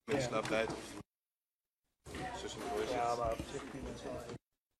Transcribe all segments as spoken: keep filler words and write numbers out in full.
Mensen naar buiten. Tussen de voices. Ja, maar op zich kun je het wel.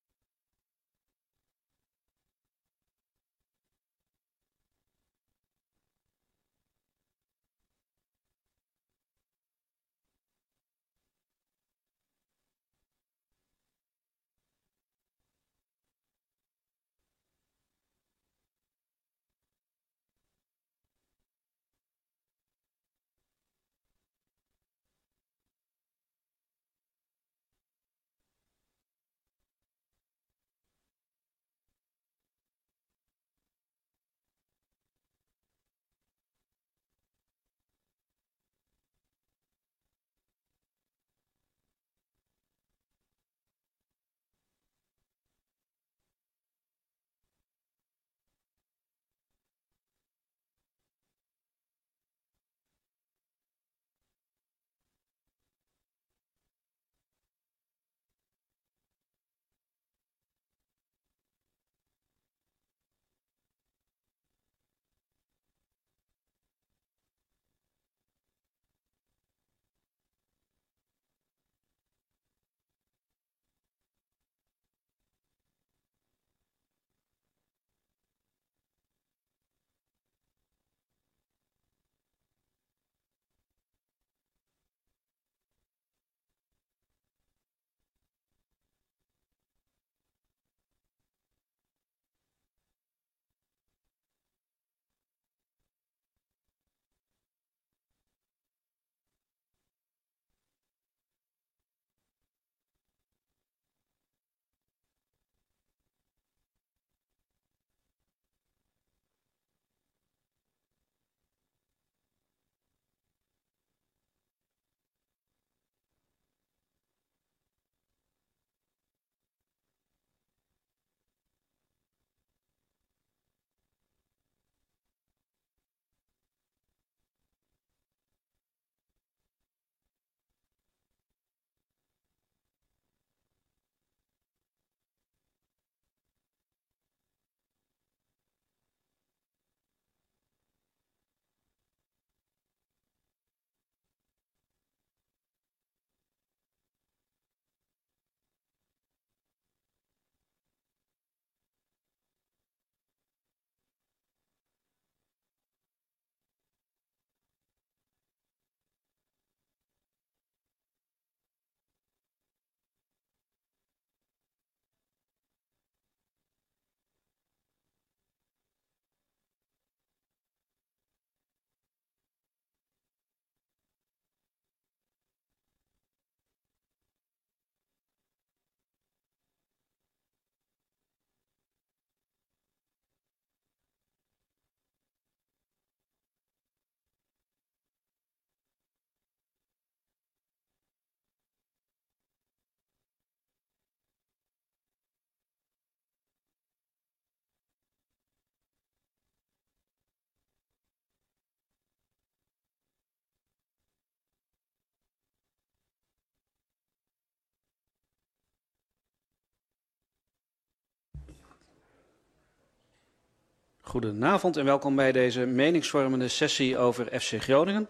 Goedenavond en welkom bij deze meningsvormende sessie over F C Groningen.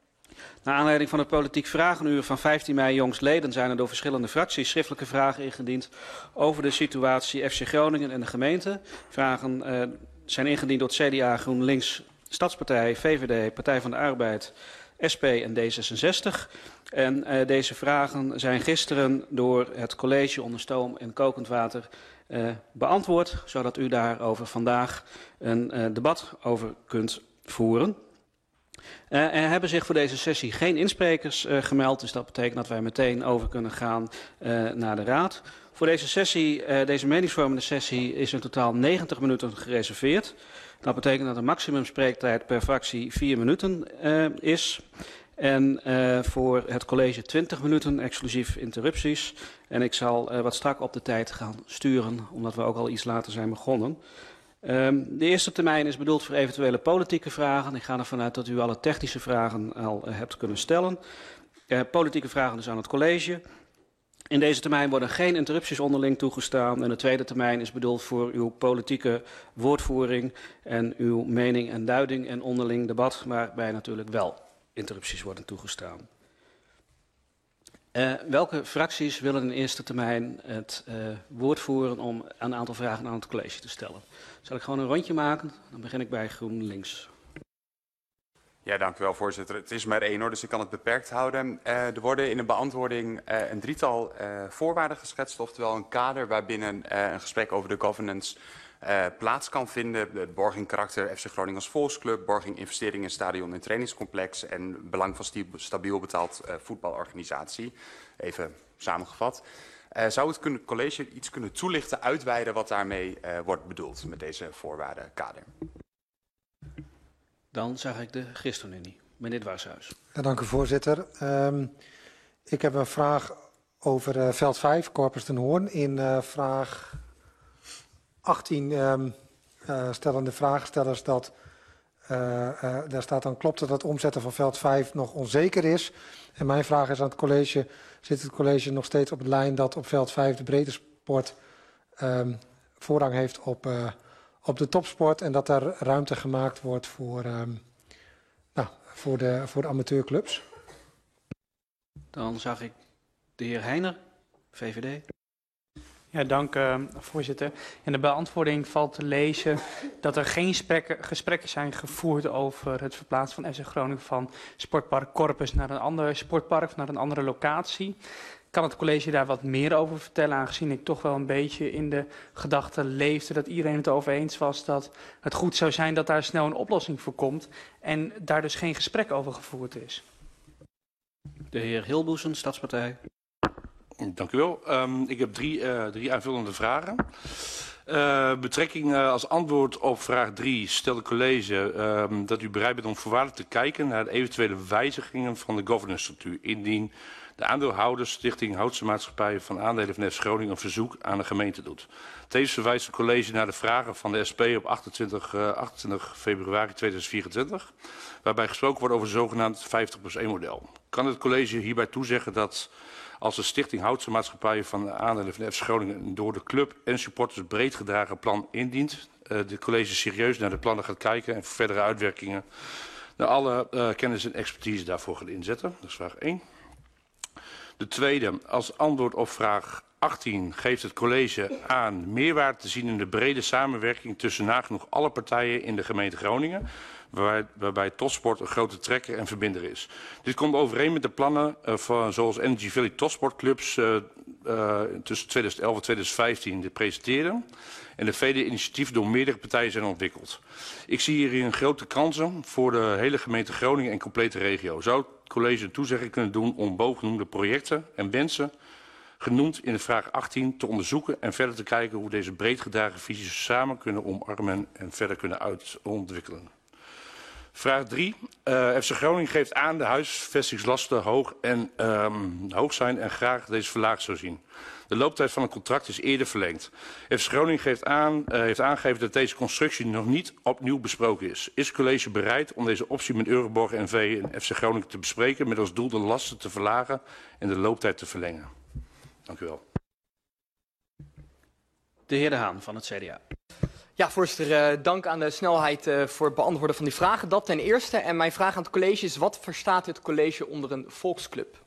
Naar aanleiding van het politiek vragenuur van vijftien mei jongstleden zijn er door verschillende fracties schriftelijke vragen ingediend over de situatie F C Groningen en de gemeente. Vragen uh, zijn ingediend door het C D A, GroenLinks, Stadspartij, V V D, Partij van de Arbeid, S P en D zesenzestig. En uh, deze vragen zijn gisteren door het college onder stoom en kokend water uh, beantwoord, zodat u daarover vandaag een uh, debat over kunt voeren. Uh, er hebben zich voor deze sessie geen insprekers uh, gemeld, dus dat betekent dat wij meteen over kunnen gaan uh, naar de raad. Voor deze sessie, uh, deze meningsvormende sessie, is in totaal negentig minuten gereserveerd. Dat betekent dat de maximum spreektijd per fractie vier minuten uh, is. En uh, voor het college twintig minuten, exclusief interrupties. En ik zal uh, wat strak op de tijd gaan sturen, omdat we ook al iets later zijn begonnen. Um, de eerste termijn is bedoeld voor eventuele politieke vragen. Ik ga ervan uit dat u alle technische vragen al uh, hebt kunnen stellen. Uh, politieke vragen dus aan het college. In deze termijn worden geen interrupties onderling toegestaan. En de tweede termijn is bedoeld voor uw politieke woordvoering en uw mening en duiding en onderling debat, waarbij natuurlijk wel interrupties worden toegestaan. Uh, welke fracties willen in eerste termijn het uh, woord voeren om een aantal vragen aan het college te stellen? Zal ik gewoon een rondje maken? Dan begin ik bij GroenLinks. Ja, dank u wel, voorzitter. Het is maar één hoor, dus ik kan het beperkt houden. Uh, er worden in de beantwoording uh, een drietal uh, voorwaarden geschetst, oftewel een kader waarbinnen uh, een gesprek over de governance uh, plaats kan vinden. Het borging karakter F C Groningen als volksclub, borging investeringen in stadion en trainingscomplex en belang van stabiel betaald uh, voetbalorganisatie. Even samengevat. Uh, zou het kunnen, college iets kunnen toelichten, uitweiden wat daarmee uh, wordt bedoeld met deze voorwaardenkader? Dan zag ik de ChristenUnie. Meneer Dwarshuis. Ja, dank u, voorzitter. Um, ik heb een vraag over uh, veld vijf, Corpus den Hoorn. In uh, vraag achttien um, uh, stellen de vraagstellers dat, uh, uh, daar staat dan, klopt het dat het omzetten van veld vijf nog onzeker is? En mijn vraag is aan het college, zit het college nog steeds op de lijn dat op veld vijf de breedte sport um, voorrang heeft op... Uh, op de topsport en dat er ruimte gemaakt wordt voor, um, nou, voor, de, voor de amateurclubs? Dan zag ik de heer Heijner, V V D. Ja, dank uh, voorzitter. In de beantwoording valt te lezen dat er geen gesprekken, gesprekken zijn gevoerd over het verplaatsen van F C Groningen van sportpark Corpus naar een ander sportpark of naar een andere locatie. Kan het college daar wat meer over vertellen, aangezien ik toch wel een beetje in de gedachte leefde dat iedereen het over eens was dat het goed zou zijn dat daar snel een oplossing voor komt en daar dus geen gesprek over gevoerd is. De heer Hilboesen, Stadspartij. Dank u wel. Um, ik heb drie, uh, drie aanvullende vragen. Uh, betrekking uh, als antwoord op vraag drie stelt het college uh, dat u bereid bent om voorwaardelijk te kijken naar de eventuele wijzigingen van de governance structuur indien de aandeelhouders Stichting Houtse Maatschappij van Aandelen van F C Groningen een verzoek aan de gemeente doet. Tevens verwijst het college naar de vragen van de S P op achtentwintig februari tweeduizend vierentwintig, waarbij gesproken wordt over het zogenaamd vijftig plus één model. Kan het college hierbij toezeggen dat als de Stichting Houtse Maatschappij van Aandelen van F C Groningen een door de club en supporters breed gedragen plan indient, uh, de college serieus naar de plannen gaat kijken en voor verdere uitwerkingen naar alle uh, kennis en expertise daarvoor gaat inzetten? Dat is vraag één. De tweede, als antwoord op vraag achttien geeft het college aan meerwaarde te zien in de brede samenwerking tussen nagenoeg alle partijen in de gemeente Groningen, waar, waarbij topsport een grote trekker en verbinder is. Dit komt overeen met de plannen uh, van, zoals Energy Valley topsportclubs uh, uh, tussen tweeduizend elf en tweeduizend vijftien dit presenteren en de vele initiatieven door meerdere partijen zijn ontwikkeld. Ik zie hierin grote kansen voor de hele gemeente Groningen en complete regio. Zou het college een toezegging kunnen doen om bovengenoemde projecten en wensen genoemd in de vraag achttien te onderzoeken en verder te kijken hoe deze breed gedragen visies samen kunnen omarmen en verder kunnen uitontwikkelen. Vraag drie. Uh, F C Groningen geeft aan de huisvestingslasten hoog, en, um, hoog zijn en graag deze verlaagd zou zien. De looptijd van het contract is eerder verlengd. F C Groningen geeft aan, uh, heeft aangegeven dat deze constructie nog niet opnieuw besproken is. Is het college bereid om deze optie met Euroborg N V en F C Groningen te bespreken met als doel de lasten te verlagen en de looptijd te verlengen? Dank u wel. De heer De Haan van het C D A. Ja, voorzitter, uh, dank aan de snelheid uh, voor het beantwoorden van die vragen. Dat ten eerste. En mijn vraag aan het college is, wat verstaat het college onder een volksclub?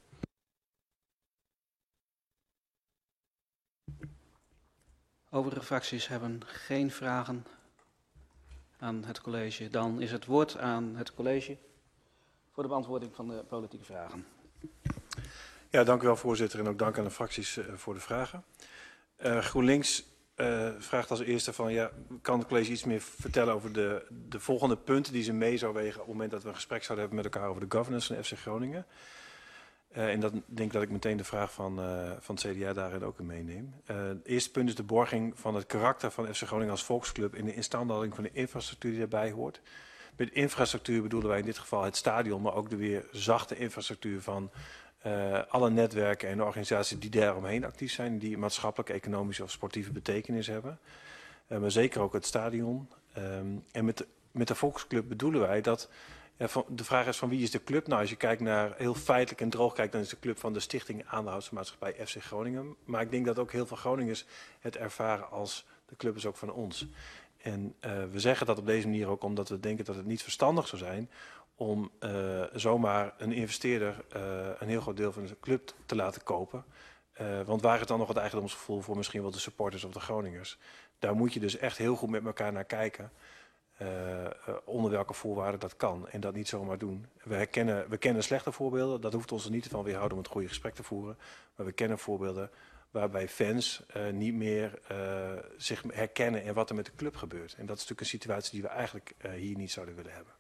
Overige fracties hebben geen vragen aan het college. Dan is het woord aan het college voor de beantwoording van de politieke vragen. Ja, dank u wel, voorzitter. En ook dank aan de fracties uh, voor de vragen. Uh, GroenLinks uh, vraagt als eerste van, ja, kan het college iets meer vertellen over de, de volgende punten die ze mee zou wegen op het moment dat we een gesprek zouden hebben met elkaar over de governance van F C Groningen? Uh, en dat denk ik dat ik meteen de vraag van, uh, van het C D A daarin ook in meeneem. Uh, het eerste punt is de borging van het karakter van F C Groningen als volksclub in de instandhouding van de infrastructuur die daarbij hoort. Met infrastructuur bedoelen wij in dit geval het stadion, maar ook de weer zachte infrastructuur van uh, alle netwerken en organisaties die daaromheen actief zijn, die maatschappelijke, economische of sportieve betekenis hebben. Uh, maar zeker ook het stadion. Um, en met de, met de volksclub bedoelen wij dat, ja, van, de vraag is van wie is de club? Nou, als je kijkt naar heel feitelijk en droog kijkt, dan is de club van de Stichting Aandeelhoudse Maatschappij F C Groningen. Maar ik denk dat ook heel veel Groningers het ervaren als de club is ook van ons. En uh, we zeggen dat op deze manier ook omdat we denken dat het niet verstandig zou zijn om uh, zomaar een investeerder uh, een heel groot deel van de club te laten kopen. Uh, want waar is dan nog het eigendomsgevoel voor misschien wel de supporters of de Groningers? Daar moet je dus echt heel goed met elkaar naar kijken. Uh, uh, onder welke voorwaarden dat kan en dat niet zomaar doen. We, herkennen, we kennen slechte voorbeelden, dat hoeft ons er niet van weerhouden om het goede gesprek te voeren. Maar we kennen voorbeelden waarbij fans uh, niet meer uh, zich herkennen in wat er met de club gebeurt. En dat is natuurlijk een situatie die we eigenlijk uh, hier niet zouden willen hebben.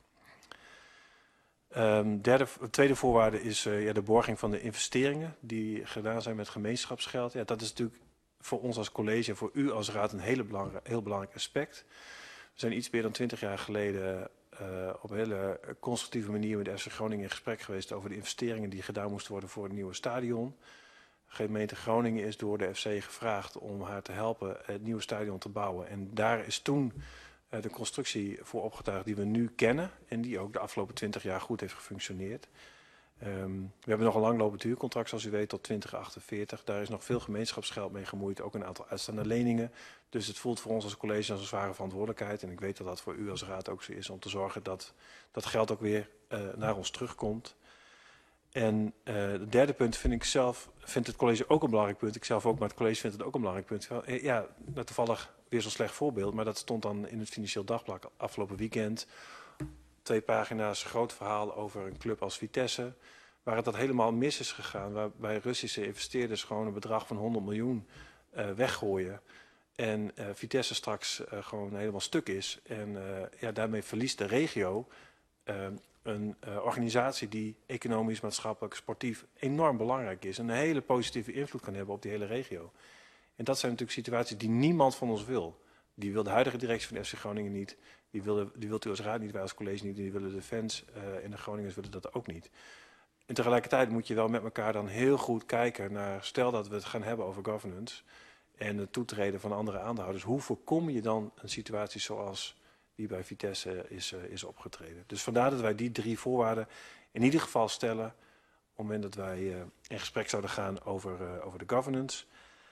Um, derde, tweede voorwaarde is uh, ja, de borging van de investeringen die gedaan zijn met gemeenschapsgeld. Ja, dat is natuurlijk voor ons als college en voor u als raad een hele belangrijk, heel belangrijk aspect. We zijn iets meer dan twintig jaar geleden uh, op een hele constructieve manier met de F C Groningen in gesprek geweest over de investeringen die gedaan moesten worden voor het nieuwe stadion. De gemeente Groningen is door de F C gevraagd om haar te helpen het nieuwe stadion te bouwen. En daar is toen uh, de constructie voor opgetuigd die we nu kennen en die ook de afgelopen twintig jaar goed heeft gefunctioneerd. Um, we hebben nog een langlopend huurcontract, zoals u weet, tot twintig achtenveertig. Daar is nog veel gemeenschapsgeld mee gemoeid, ook een aantal uitstaande leningen. Dus het voelt voor ons als college als een zware verantwoordelijkheid. En ik weet dat dat voor u als raad ook zo is om te zorgen dat dat geld ook weer uh, naar ons terugkomt. En uh, het derde punt vind ik zelf, vindt het college ook een belangrijk punt. Ik zelf ook, maar het college vindt het ook een belangrijk punt. Ja, toevallig weer zo'n slecht voorbeeld, maar dat stond dan in het Financieel Dagblad afgelopen weekend. Twee pagina's groot verhaal over een club als Vitesse, waar het dat helemaal mis is gegaan. Waarbij Russische investeerders gewoon een bedrag van honderd miljoen uh, weggooien. En uh, Vitesse straks uh, gewoon helemaal stuk is. En uh, ja, daarmee verliest de regio uh, een uh, organisatie die economisch, maatschappelijk, sportief enorm belangrijk is. En een hele positieve invloed kan hebben op die hele regio. En dat zijn natuurlijk situaties die niemand van ons wil. Die wil de huidige directie van de F C Groningen niet. Die, wilde, die wilt u als raad niet, wij als college niet. Die willen de fans uh, en de Groningers willen dat ook niet. En tegelijkertijd moet je wel met elkaar dan heel goed kijken naar, stel dat we het gaan hebben over governance en het toetreden van andere aandeelhouders. Hoe voorkom je dan een situatie zoals die bij Vitesse is, uh, is opgetreden? Dus vandaar dat wij die drie voorwaarden in ieder geval stellen op het moment dat wij uh, in gesprek zouden gaan over, uh, over de governance.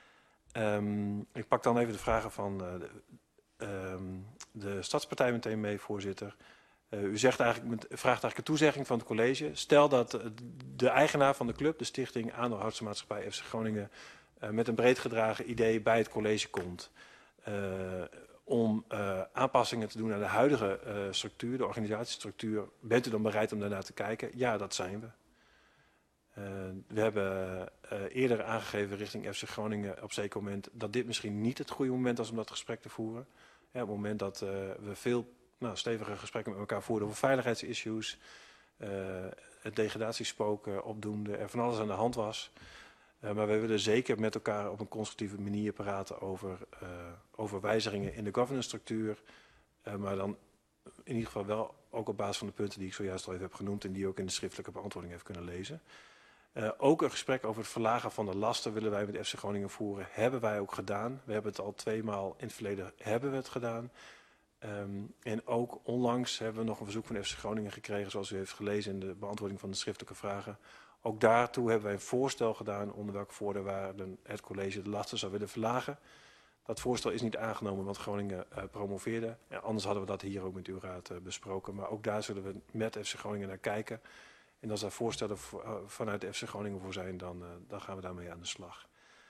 Um, ik pak dan even de vragen van uh, de, um, de Stadspartij meteen mee, voorzitter. Uh, u zegt eigenlijk, vraagt eigenlijk een toezegging van het college. Stel dat de eigenaar van de club, de stichting Aandeelhoudersmaatschappij F C Groningen, uh, met een breed gedragen idee bij het college komt. Uh, om uh, aanpassingen te doen aan de huidige uh, structuur, de organisatiestructuur. Bent u dan bereid om daarnaar te kijken? Ja, dat zijn we. Uh, we hebben uh, eerder aangegeven richting F C Groningen op zeker moment dat dit misschien niet het goede moment is om dat gesprek te voeren. Ja, op het moment dat uh, we veel nou, stevige gesprekken met elkaar voerden over veiligheidsissues, uh, het degradatiespook uh, opdoende, er van alles aan de hand was. Uh, maar we willen zeker met elkaar op een constructieve manier praten over, uh, over wijzigingen in de governance structuur. Uh, maar dan in ieder geval wel ook op basis van de punten die ik zojuist al even heb genoemd en die ook in de schriftelijke beantwoording heeft kunnen lezen. Uh, ook een gesprek over het verlagen van de lasten willen wij met F C Groningen voeren. Hebben wij ook gedaan. We hebben het al tweemaal in het verleden hebben we het gedaan. Um, en ook onlangs hebben we nog een verzoek van F C Groningen gekregen, zoals u heeft gelezen in de beantwoording van de schriftelijke vragen. Ook daartoe hebben wij een voorstel gedaan onder welke voorwaarden het college de lasten zou willen verlagen. Dat voorstel is niet aangenomen, want Groningen uh, promoveerde. Ja, anders hadden we dat hier ook met uw raad uh, besproken. Maar ook daar zullen we met F C Groningen naar kijken. En als daar voorstellen voor, uh, vanuit de F C Groningen voor zijn, dan, uh, dan gaan we daarmee aan de slag.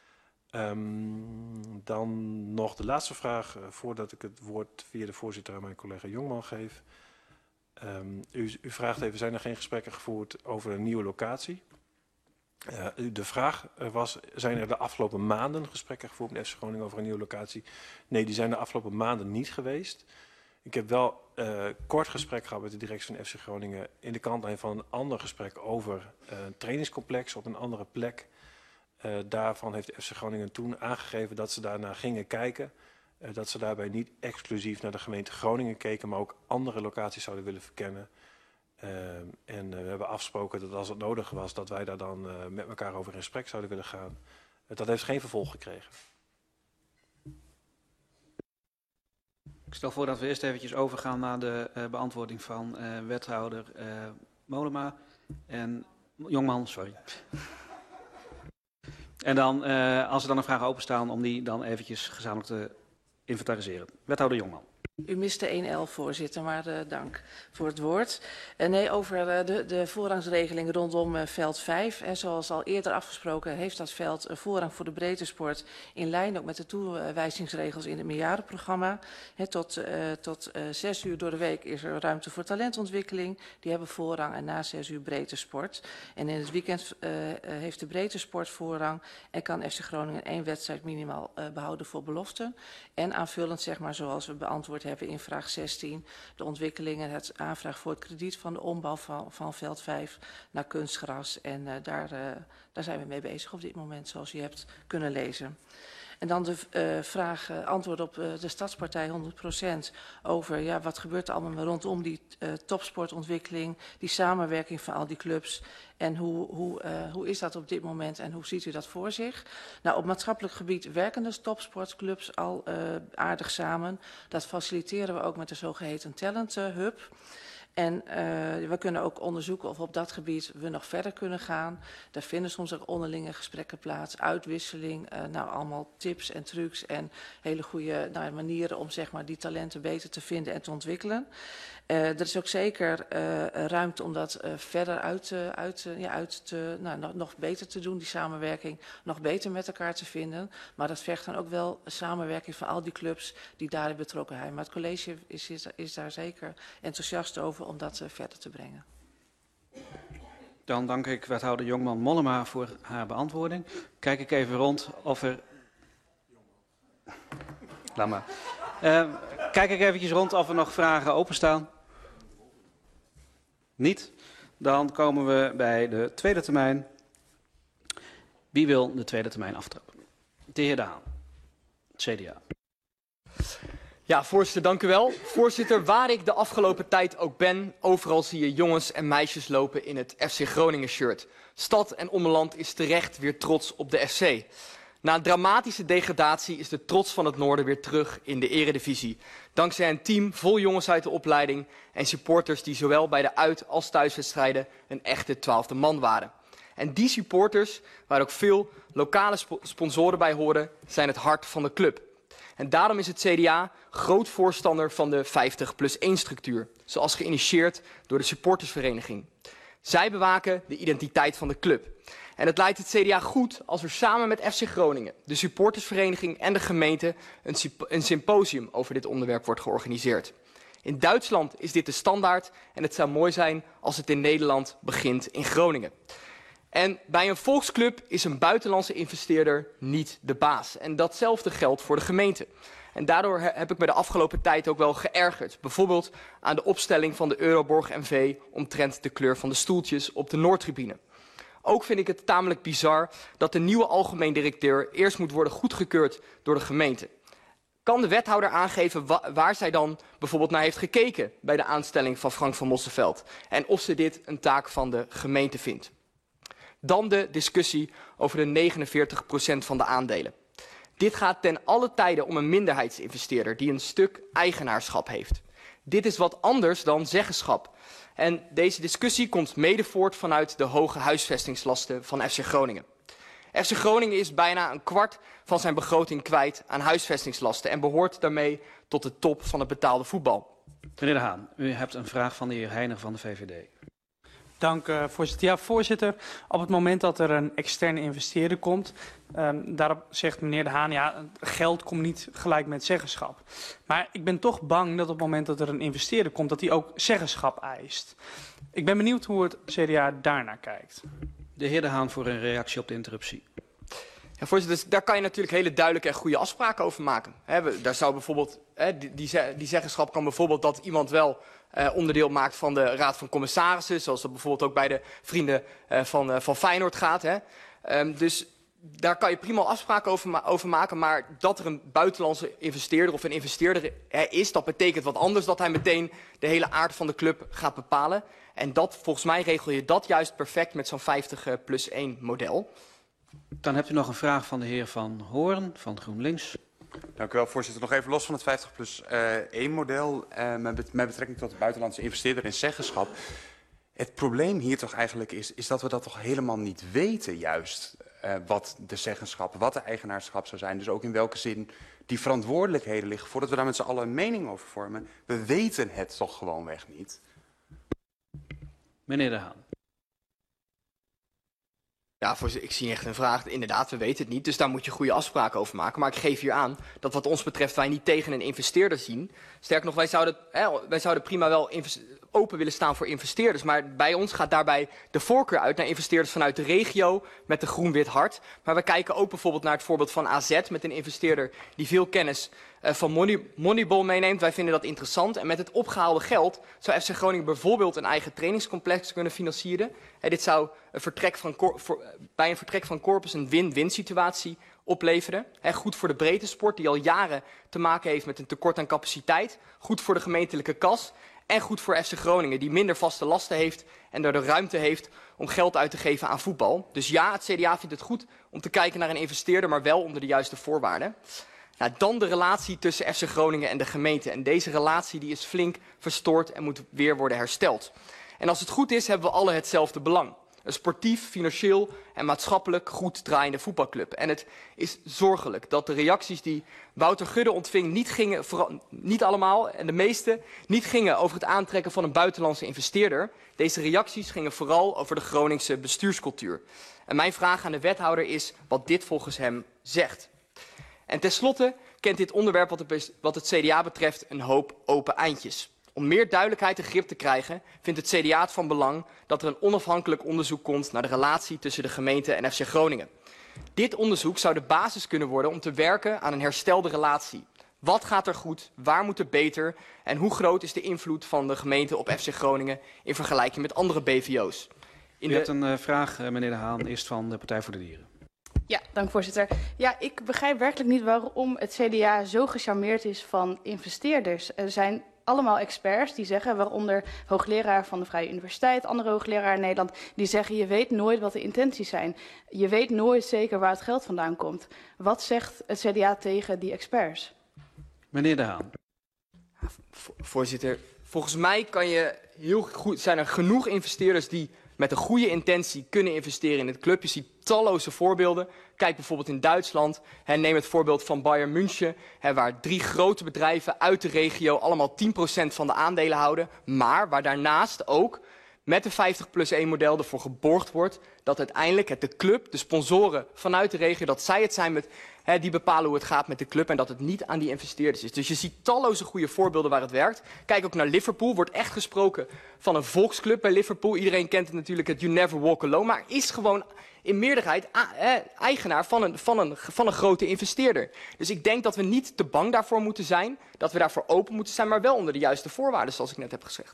Um, dan nog de laatste vraag, uh, voordat ik het woord via de voorzitter aan mijn collega Jongman geef. Um, u, u vraagt even, zijn er geen gesprekken gevoerd over een nieuwe locatie? Uh, de vraag was, zijn er de afgelopen maanden gesprekken gevoerd met F C Groningen over een nieuwe locatie? Nee, die zijn de afgelopen maanden niet geweest. Ik heb wel uh, kort gesprek gehad met de directie van F C Groningen in de kantlijn van een ander gesprek over uh, een trainingscomplex op een andere plek. Uh, daarvan heeft F C Groningen toen aangegeven dat ze daarna gingen kijken. Uh, dat ze daarbij niet exclusief naar de gemeente Groningen keken, maar ook andere locaties zouden willen verkennen. Uh, en uh, we hebben afgesproken dat als het nodig was, dat wij daar dan uh, met elkaar over in gesprek zouden willen gaan. Uh, dat heeft geen vervolg gekregen. Ik stel voor dat we eerst eventjes overgaan naar de uh, beantwoording van uh, wethouder uh, Mollema en Jongman, sorry. En dan, uh, als er dan een vraag openstaan, om die dan eventjes gezamenlijk te inventariseren. Wethouder Jongman. U miste één L, voorzitter, maar uh, dank voor het woord. Uh, nee, over uh, de, de voorrangsregeling rondom uh, veld vijf. En zoals al eerder afgesproken heeft dat veld uh, voorrang voor de breedtesport in lijn ook met de toewijzingsregels in het meerjarenprogramma. He, tot uh, tot uh, zes uur door de week is er ruimte voor talentontwikkeling. Die hebben voorrang en na zes uur breedtesport. En in het weekend uh, uh, heeft de breedtesport voorrang en kan F C Groningen één wedstrijd minimaal uh, behouden voor beloften. En aanvullend, zeg maar, zoals we beantwoord hebben in vraag zestien, de ontwikkelingen, het aanvraag voor het krediet van de ombouw van, van veld vijf naar kunstgras. En uh, daar, uh, daar zijn we mee bezig op dit moment, zoals u hebt kunnen lezen. En dan de uh, vraag, uh, antwoord op uh, de Stadspartij honderd procent over ja, wat gebeurt er allemaal rondom die uh, topsportontwikkeling, die samenwerking van al die clubs. En hoe, hoe, uh, hoe is dat op dit moment en hoe ziet u dat voor zich? Nou, op maatschappelijk gebied werken de topsportclubs al uh, aardig samen. Dat faciliteren we ook met de zogeheten Talent uh, Hub. En uh, we kunnen ook onderzoeken of op dat gebied we nog verder kunnen gaan. Daar vinden soms ook onderlinge gesprekken plaats, uitwisseling, uh, nou allemaal tips en trucs en hele goede nou, manieren om zeg maar, die talenten beter te vinden en te ontwikkelen. Uh, er is ook zeker uh, ruimte om dat uh, verder uit, uh, uit, uh, ja, uit te, nou, nog, nog beter te doen, die samenwerking nog beter met elkaar te vinden. Maar dat vergt dan ook wel samenwerking van al die clubs die daarin betrokken zijn. Maar het college is, is, is daar zeker enthousiast over om dat uh, verder te brengen. Dan dank ik wethouder Jongman Mollema voor haar beantwoording. Kijk ik even rond of er... Laat maar. Uh, kijk ik eventjes rond of er nog vragen openstaan. Niet? Dan komen we bij de tweede termijn. Wie wil de tweede termijn aftrappen? De heer De Haan, C D A. Ja, voorzitter, dank u wel. Voorzitter, waar ik de afgelopen tijd ook ben, overal zie je jongens en meisjes lopen in het F C Groningen shirt. Stad en ommeland is terecht weer trots op de F C. Na een dramatische degradatie is de trots van het noorden weer terug in de eredivisie. Dankzij een team vol jongens uit de opleiding en supporters die zowel bij de uit- als thuiswedstrijden een echte twaalfde man waren. En die supporters, waar ook veel lokale sp- sponsoren bij horen, zijn het hart van de club. En daarom is het C D A groot voorstander van de vijftig plus één structuur, zoals geïnitieerd door de supportersvereniging. Zij bewaken de identiteit van de club. En het lijkt het C D A goed als er samen met F C Groningen, de supportersvereniging en de gemeente een, een symposium over dit onderwerp wordt georganiseerd. In Duitsland is dit de standaard en het zou mooi zijn als het in Nederland begint in Groningen. En bij een volksclub is een buitenlandse investeerder niet de baas. En datzelfde geldt voor de gemeente. En daardoor heb ik me de afgelopen tijd ook wel geërgerd. Bijvoorbeeld aan de opstelling van de Euroborg N V omtrent de kleur van de stoeltjes op de Noordtribune. Ook vind ik het tamelijk bizar dat de nieuwe algemeen directeur eerst moet worden goedgekeurd door de gemeente. Kan de wethouder aangeven wa waar zij dan bijvoorbeeld naar heeft gekeken bij de aanstelling van Frank van Mosselveld? En of ze dit een taak van de gemeente vindt. Dan de discussie over de negenenveertig procent van de aandelen. Dit gaat ten alle tijde om een minderheidsinvesteerder die een stuk eigenaarschap heeft. Dit is wat anders dan zeggenschap. En deze discussie komt mede voort vanuit de hoge huisvestingslasten van F C Groningen. F C Groningen is bijna een kwart van zijn begroting kwijt aan huisvestingslasten en behoort daarmee tot de top van het betaalde voetbal. Meneer De Haan, u hebt een vraag van de heer Heijner van de V V D. Dank, uh, voorzitter. Ja, voorzitter, op het moment dat er een externe investeerder komt, um, daarop zegt meneer De Haan, ja, geld komt niet gelijk met zeggenschap. Maar ik ben toch bang dat op het moment dat er een investeerder komt, dat hij ook zeggenschap eist. Ik ben benieuwd hoe het C D A daarnaar kijkt. De heer De Haan voor een reactie op de interruptie. Ja, voorzitter, dus daar kan je natuurlijk hele duidelijke en goede afspraken over maken. He, daar zou bijvoorbeeld, he, die, die, die zeggenschap kan bijvoorbeeld dat iemand wel uh, onderdeel maakt van de Raad van Commissarissen, zoals dat bijvoorbeeld ook bij de vrienden uh, van, uh, van Feyenoord gaat. Hè. Um, dus daar kan je prima afspraken over, ma over maken, maar dat er een buitenlandse investeerder of een investeerder hè, is, dat betekent wat anders dat hij meteen de hele aard van de club gaat bepalen. En dat, volgens mij regel je dat juist perfect met zo'n vijftig plus één model. Dan hebt u nog een vraag van de heer Van Hoorn van GroenLinks. Dank u wel, voorzitter. Nog even los van het vijftig plus één model uh, met, met betrekking tot de buitenlandse investeerder in zeggenschap. Het probleem hier toch eigenlijk is, is dat we dat toch helemaal niet weten juist. uh, wat de zeggenschap, wat de eigenaarschap zou zijn. Dus ook in welke zin die verantwoordelijkheden liggen voordat we daar met z'n allen een mening over vormen. We weten het toch gewoonweg niet. Meneer De Haan. Ja, voor, ik zie echt een vraag. Inderdaad, we weten het niet, dus daar moet je goede afspraken over maken. Maar ik geef hier aan dat wat ons betreft wij niet tegen een investeerder zien. Sterker nog, wij zouden, hè, wij zouden prima wel open willen staan voor investeerders. Maar bij ons gaat daarbij de voorkeur uit naar investeerders vanuit de regio met een groen-wit hart. Maar we kijken ook bijvoorbeeld naar het voorbeeld van A Z met een investeerder die veel kennis uh, van Money, Moneyball meeneemt. Wij vinden dat interessant. En met het opgehaalde geld zou F C Groningen bijvoorbeeld een eigen trainingscomplex kunnen financieren. Hè, dit zou een vertrek van, voor, bij een vertrek van Corpus een win-win situatie opleveren. He, goed voor de breedte sport die al jaren te maken heeft met een tekort aan capaciteit. Goed voor de gemeentelijke kas. En goed voor F C Groningen die minder vaste lasten heeft en daardoor ruimte heeft om geld uit te geven aan voetbal. Dus ja, het C D A vindt het goed om te kijken naar een investeerder, maar wel onder de juiste voorwaarden. Nou, dan de relatie tussen F C Groningen en de gemeente. En deze relatie die is flink verstoord en moet weer worden hersteld. En als het goed is, hebben we alle hetzelfde belang. Een sportief, financieel en maatschappelijk goed draaiende voetbalclub. En het is zorgelijk dat de reacties die Wouter Gudde ontving niet gingen, vooral, niet allemaal en de meeste, niet gingen over het aantrekken van een buitenlandse investeerder. Deze reacties gingen vooral over de Groningse bestuurscultuur. En mijn vraag aan de wethouder is wat dit volgens hem zegt. En tenslotte kent dit onderwerp wat het, wat het C D A betreft een hoop open eindjes. Om meer duidelijkheid en grip te krijgen vindt het C D A het van belang dat er een onafhankelijk onderzoek komt naar de relatie tussen de gemeente en F C Groningen. Dit onderzoek zou de basis kunnen worden om te werken aan een herstelde relatie. Wat gaat er goed, waar moet er beter en hoe groot is de invloed van de gemeente op F C Groningen in vergelijking met andere B V O's? In U de... hebt een uh, vraag, uh, meneer De Haan, eerst van de Partij voor de Dieren. Ja, dank voorzitter. Ja, ik begrijp werkelijk niet waarom het C D A zo gecharmeerd is van investeerders. Er zijn allemaal experts die zeggen, waaronder hoogleraar van de Vrije Universiteit, andere hoogleraar in Nederland, die zeggen je weet nooit wat de intenties zijn. Je weet nooit zeker waar het geld vandaan komt. Wat zegt het C D A tegen die experts? Meneer De Haan. Voorzitter, volgens mij kan je heel goed, zijn er genoeg investeerders die met een goede intentie kunnen investeren in het club. Je ziet talloze voorbeelden. Kijk bijvoorbeeld in Duitsland. Hè, neem het voorbeeld van Bayern München, hè, waar drie grote bedrijven uit de regio allemaal tien procent van de aandelen houden. Maar waar daarnaast ook met de vijftig plus één model ervoor geborgd wordt dat uiteindelijk het de club, de sponsoren vanuit de regio, dat zij het zijn met, hè, die bepalen hoe het gaat met de club en dat het niet aan die investeerders is. Dus je ziet talloze goede voorbeelden waar het werkt. Kijk ook naar Liverpool. Wordt echt gesproken van een volksclub bij Liverpool. Iedereen kent het natuurlijk, het You Never Walk Alone. Maar is gewoon in meerderheid eh, eigenaar van een, van, een, van een grote investeerder. Dus ik denk dat we niet te bang daarvoor moeten zijn. Dat we daarvoor open moeten zijn, maar wel onder de juiste voorwaarden, zoals ik net heb gezegd.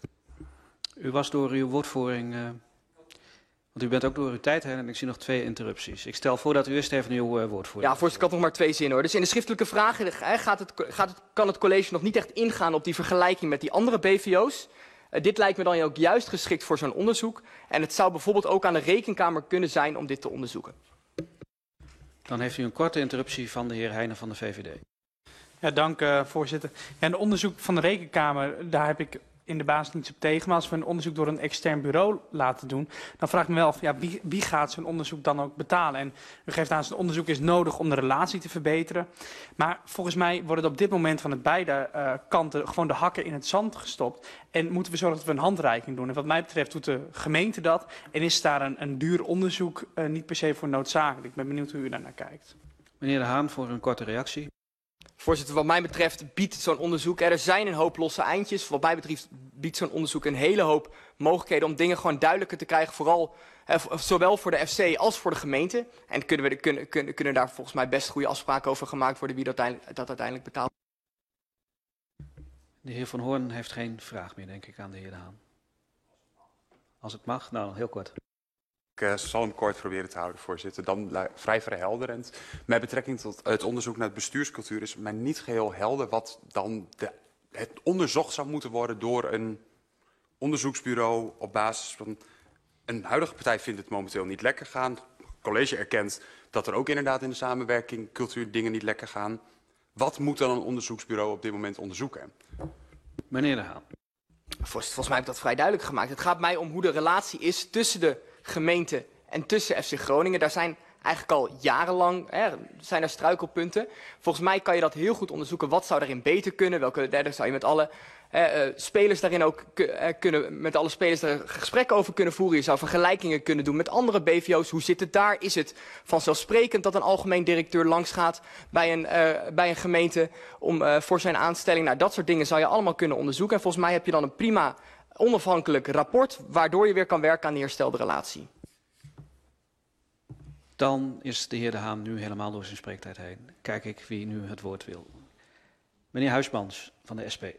U was door uw woordvoering, uh, want u bent ook door uw tijd heen en ik zie nog twee interrupties. Ik stel voor dat u eerst even uw uh, woordvoering... Ja, voorzitter, ik had nog maar twee zinnen hoor. Dus in de schriftelijke vragen gaat het, gaat het, kan het college nog niet echt ingaan op die vergelijking met die andere B V O's. Uh, dit lijkt me dan ook juist geschikt voor zo'n onderzoek. En het zou bijvoorbeeld ook aan de Rekenkamer kunnen zijn om dit te onderzoeken. Dan heeft u een korte interruptie van de heer Heijnen van de V V D. Ja, dank uh, voorzitter. Ja, en de onderzoek van de Rekenkamer, daar heb ik in de basis niets op tegen. Maar als we een onderzoek door een extern bureau laten doen, dan vraag ik me wel af, ja, wie, wie gaat zo'n onderzoek dan ook betalen? En u geeft aan, zo'n onderzoek is nodig om de relatie te verbeteren. Maar volgens mij worden er op dit moment van het beide uh, kanten gewoon de hakken in het zand gestopt. En moeten we zorgen dat we een handreiking doen. En wat mij betreft doet de gemeente dat. En is daar een, een duur onderzoek uh, niet per se voor noodzakelijk. Ik ben benieuwd hoe u daar naar kijkt. Meneer De Haan, voor een korte reactie. Voorzitter, wat mij betreft biedt zo'n onderzoek, er zijn een hoop losse eindjes. Wat mij betreft biedt zo'n onderzoek een hele hoop mogelijkheden om dingen gewoon duidelijker te krijgen. Vooral eh, zowel voor de F C als voor de gemeente. En kunnen, we, kunnen, kunnen, kunnen daar volgens mij best goede afspraken over gemaakt worden wie dat uiteindelijk, dat uiteindelijk betaalt. De heer Van Hoorn heeft geen vraag meer, denk ik, aan de heer De Haan. Als het mag, nou heel kort. Ik uh, zal hem kort proberen te houden, voorzitter. Dan uh, vrij verhelderend. Met betrekking tot het onderzoek naar de bestuurscultuur is mij niet geheel helder wat dan de, het onderzocht zou moeten worden door een onderzoeksbureau op basis van een huidige partij vindt het momenteel niet lekker gaan. Het college erkent dat er ook inderdaad in de samenwerking cultuur dingen niet lekker gaan. Wat moet dan een onderzoeksbureau op dit moment onderzoeken? Meneer De Haan. Volgens mij heb ik dat vrij duidelijk gemaakt. Het gaat mij om hoe de relatie is tussen de gemeente en tussen F C Groningen. Daar zijn eigenlijk al jarenlang hè, zijn er struikelpunten. Volgens mij kan je dat heel goed onderzoeken. Wat zou daarin beter kunnen? Welke derde zou je met alle eh, uh, spelers daarin ook uh, kunnen, met alle spelers daar gesprekken over kunnen voeren? Je zou vergelijkingen kunnen doen met andere B V O's. Hoe zit het daar? Is het vanzelfsprekend dat een algemeen directeur langsgaat bij een, uh, bij een gemeente om, uh, voor zijn aanstelling? Nou, dat soort dingen zou je allemaal kunnen onderzoeken. En volgens mij heb je dan een prima onafhankelijk rapport, waardoor je weer kan werken aan die herstelde relatie. Dan is de heer De Haan nu helemaal door zijn spreektijd heen. Kijk ik wie nu het woord wil. Meneer Huismans van de S P.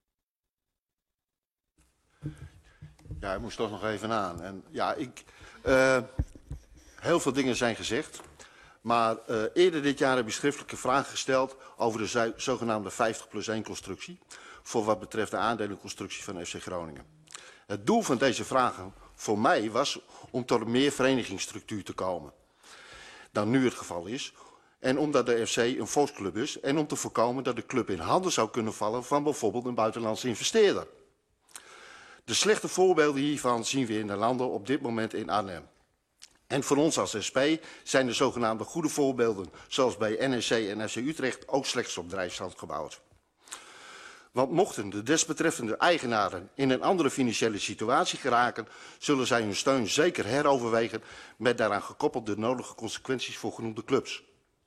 Ja, ik moest toch nog even aan. En ja, ik, uh, heel veel dingen zijn gezegd. Maar uh, eerder dit jaar heb ik schriftelijke vragen gesteld over de zogenaamde vijftig plus één constructie. Voor wat betreft de aandelenconstructie van F C Groningen. Het doel van deze vragen voor mij was om tot een meer verenigingsstructuur te komen dan nu het geval is. En omdat de F C een volksclub is en om te voorkomen dat de club in handen zou kunnen vallen van bijvoorbeeld een buitenlandse investeerder. De slechte voorbeelden hiervan zien we in de landen op dit moment in Arnhem. En voor ons als S P zijn de zogenaamde goede voorbeelden, zoals bij N E C en F C Utrecht, ook slechts op drijfstand gebouwd. Want mochten de desbetreffende eigenaren in een andere financiële situatie geraken, zullen zij hun steun zeker heroverwegen met daaraan gekoppeld de nodige consequenties voor genoemde clubs.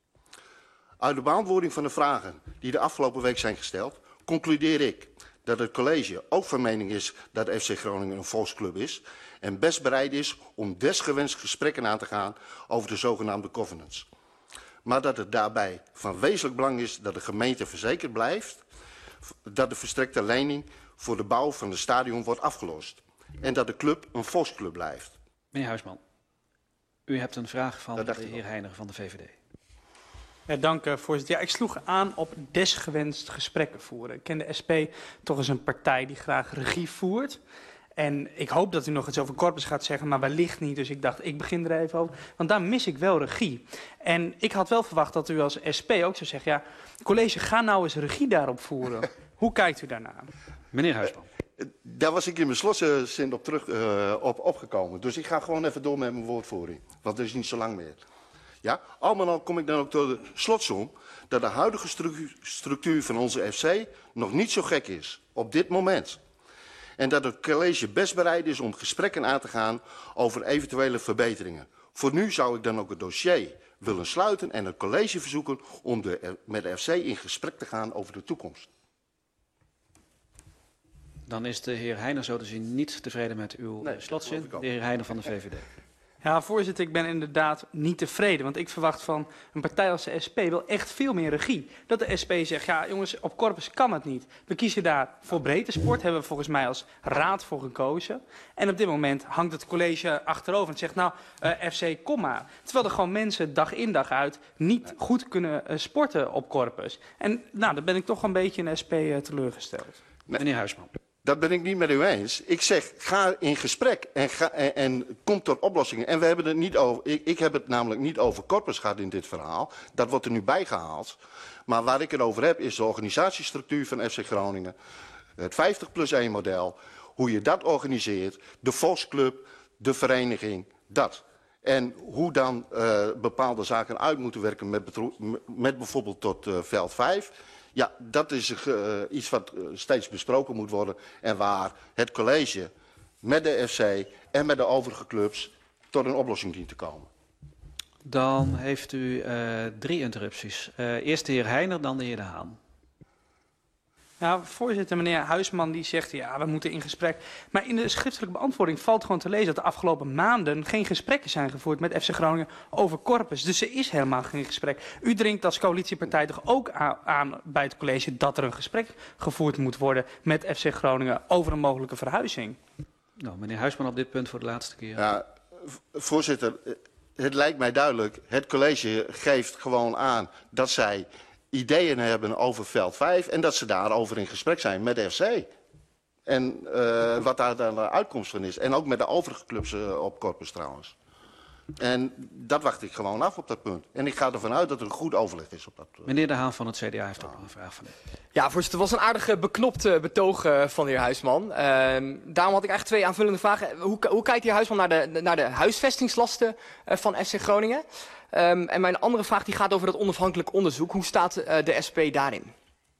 Uit de beantwoording van de vragen die de afgelopen week zijn gesteld, concludeer ik dat het college ook van mening is dat F C Groningen een volksclub is en best bereid is om desgewenst gesprekken aan te gaan over de zogenaamde covenants. Maar dat het daarbij van wezenlijk belang is dat de gemeente verzekerd blijft dat de verstrekte lening voor de bouw van het stadion wordt afgelost en dat de club een volksclub blijft. Meneer Huisman, u hebt een vraag van de heer nog. Heijner van de V V D. Ja, dank uh, voorzitter. Ja, ik sloeg aan op desgewenst gesprekken voeren. Ik ken de S P toch als een partij die graag regie voert. En ik hoop dat u nog iets over Corpus gaat zeggen, maar wellicht niet. Dus ik dacht, ik begin er even over. Want daar mis ik wel regie. En ik had wel verwacht dat u als S P ook zou zeggen, ja, college, ga nou eens regie daarop voeren. Hoe kijkt u daarnaar? Meneer Huisman. Uh, daar was ik in mijn slotzin op terug uh, op, opgekomen. Dus ik ga gewoon even door met mijn woordvoering. Want er is niet zo lang meer. Ja, allemaal al kom ik dan ook tot de slotsom dat de huidige stru structuur van onze F C nog niet zo gek is. Op dit moment. En dat het college best bereid is om gesprekken aan te gaan over eventuele verbeteringen. Voor nu zou ik dan ook het dossier willen sluiten en het college verzoeken om de, met de F C in gesprek te gaan over de toekomst. Dan is de heer Heijner zo te zien niet tevreden met uw nee, slotzin. De heer Heijner van de V V D. Ja, voorzitter, ik ben inderdaad niet tevreden. Want ik verwacht van een partij als de S P wel echt veel meer regie. Dat de S P zegt, ja jongens, op Corpus kan het niet. We kiezen daar voor breedte sport, hebben we volgens mij als raad voor gekozen. En op dit moment hangt het college achterover en zegt, nou, uh, F C, kom maar. Terwijl er gewoon mensen dag in dag uit niet goed kunnen uh, sporten op Corpus. En nou, dan ben ik toch een beetje in de S P uh, teleurgesteld. Nee. Meneer Huisman. Dat ben ik niet met u eens. Ik zeg, ga in gesprek en, ga, en, en kom tot oplossingen. En we hebben het niet over, ik, ik heb het namelijk niet over Corpus gehad in dit verhaal. Dat wordt er nu bijgehaald. Maar waar ik het over heb is de organisatiestructuur van F C Groningen. Het vijftig plus één model. Hoe je dat organiseert. De volksclub, de vereniging, dat. En hoe dan uh, bepaalde zaken uit moeten werken met, met bijvoorbeeld tot uh, veld vijf. Ja, dat is uh, iets wat uh, steeds besproken moet worden en waar het college met de F C en met de overige clubs tot een oplossing dient te komen. Dan heeft u uh, drie interrupties. Uh, eerst de heer Heijner, dan de heer De Haan. Ja, voorzitter, meneer Huisman die zegt, ja, we moeten in gesprek. Maar in de schriftelijke beantwoording valt gewoon te lezen dat de afgelopen maanden geen gesprekken zijn gevoerd met F C Groningen over Corpus. Dus er is helemaal geen gesprek. U dringt als coalitiepartij toch ook aan bij het college dat er een gesprek gevoerd moet worden met F C Groningen over een mogelijke verhuizing? Nou, meneer Huisman op dit punt voor de laatste keer. Ja, voorzitter, het lijkt mij duidelijk. Het college geeft gewoon aan dat zij ideeën hebben over veld vijf en dat ze daarover in gesprek zijn met de F C. En uh, wat daar dan de uitkomst van is. En ook met de overige clubs uh, op Corpus trouwens. En dat wacht ik gewoon af op dat punt. En ik ga ervan uit dat er een goed overleg is op dat punt. Meneer De Haan van het C D A heeft ook nog een vraag van u. Ja, voorzitter, het was een aardig beknopt betoog uh, van de heer Huisman. Uh, daarom had ik eigenlijk twee aanvullende vragen. Hoe, hoe kijkt de heer Huisman naar de, naar de huisvestingslasten uh, van F C Groningen? Um, en mijn andere vraag die gaat over dat onafhankelijk onderzoek. Hoe staat uh, de S P daarin?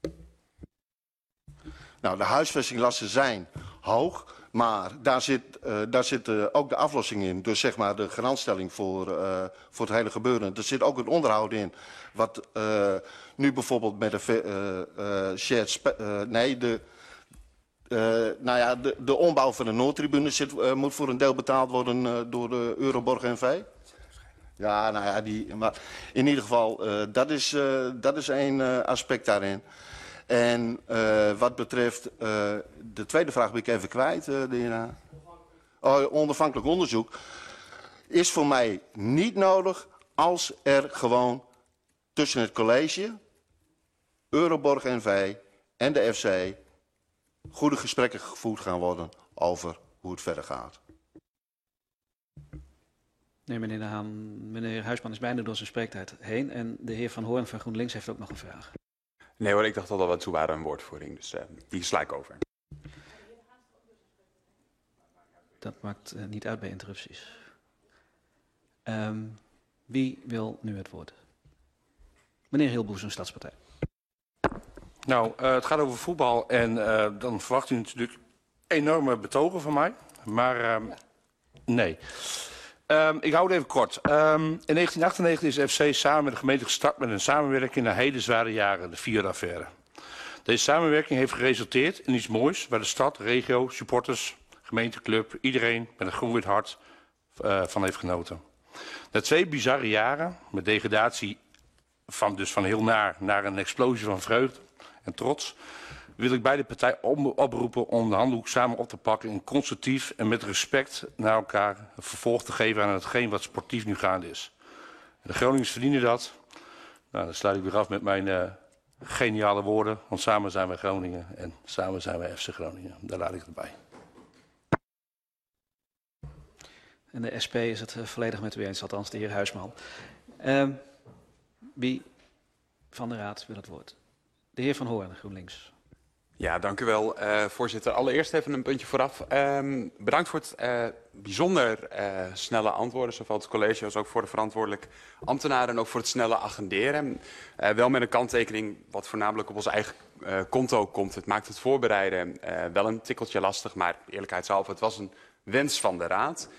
Nou, de huisvestinglasten zijn hoog. Maar daar zit, uh, daar zit uh, ook de aflossing in. Dus zeg maar de garantstelling voor, uh, voor het hele gebeuren. Er zit ook het onderhoud in. Wat uh, nu bijvoorbeeld met de uh, uh, shared... Uh, nee, de, uh, nou ja, de, de ombouw van de Noordtribune zit, uh, moet voor een deel betaald worden uh, door de Euroborg N V. Ja, nou ja, die, maar in ieder geval, uh, dat is, uh, dat is één uh, aspect daarin. En uh, wat betreft, uh, de tweede vraag ben ik even kwijt, uh, de heer. Oh, onafhankelijk onderzoek is voor mij niet nodig als er gewoon tussen het college, Euroborg N V en de F C goede gesprekken gevoerd gaan worden over hoe het verder gaat. Nee, meneer De Haan, meneer Huisman is bijna door zijn spreektijd heen en de heer Van Hoorn van GroenLinks heeft ook nog een vraag. Nee hoor, ik dacht dat al wat toe waren een woordvoering, dus uh, die sla ik over. Dat maakt uh, niet uit bij interrupties. Um, wie wil nu het woord? Meneer Hilboezem, Stadspartij. Nou, uh, het gaat over voetbal en uh, dan verwacht u natuurlijk enorme betogen van mij. Maar uh, nee. Um, ik hou het even kort. Um, in negentien achtennegentig is de F C samen met de gemeente gestart met een samenwerking naar hele zware jaren, de Fiat-affaire. Deze samenwerking heeft geresulteerd in iets moois waar de stad, regio, supporters, gemeenteclub, iedereen met een groen-wit hart uh, van heeft genoten. Na twee bizarre jaren, met degradatie van, dus van heel naar naar een explosie van vreugde en trots, wil ik beide partijen oproepen om de handdoek samen op te pakken en constructief en met respect naar elkaar een vervolg te geven aan hetgeen wat sportief nu gaande is. De Groningers verdienen dat. Nou, dan sluit ik weer af met mijn uh, geniale woorden, want samen zijn wij Groningen en samen zijn wij F C Groningen. Daar laat ik het bij. En de S P is het uh, volledig met u eens, althans de heer Huisman. Uh, wie van de Raad wil het woord? De heer Van Hoorn, GroenLinks. Ja, dank u wel, uh, voorzitter. Allereerst even een puntje vooraf. Um, bedankt voor het uh, bijzonder uh, snelle antwoorden, zowel het college als ook voor de verantwoordelijk ambtenaren en ook voor het snelle agenderen. Uh, wel met een kanttekening wat voornamelijk op ons eigen uh, konto komt. Het maakt het voorbereiden uh, wel een tikkeltje lastig, maar eerlijkheidshalve, het was een wens van de Raad.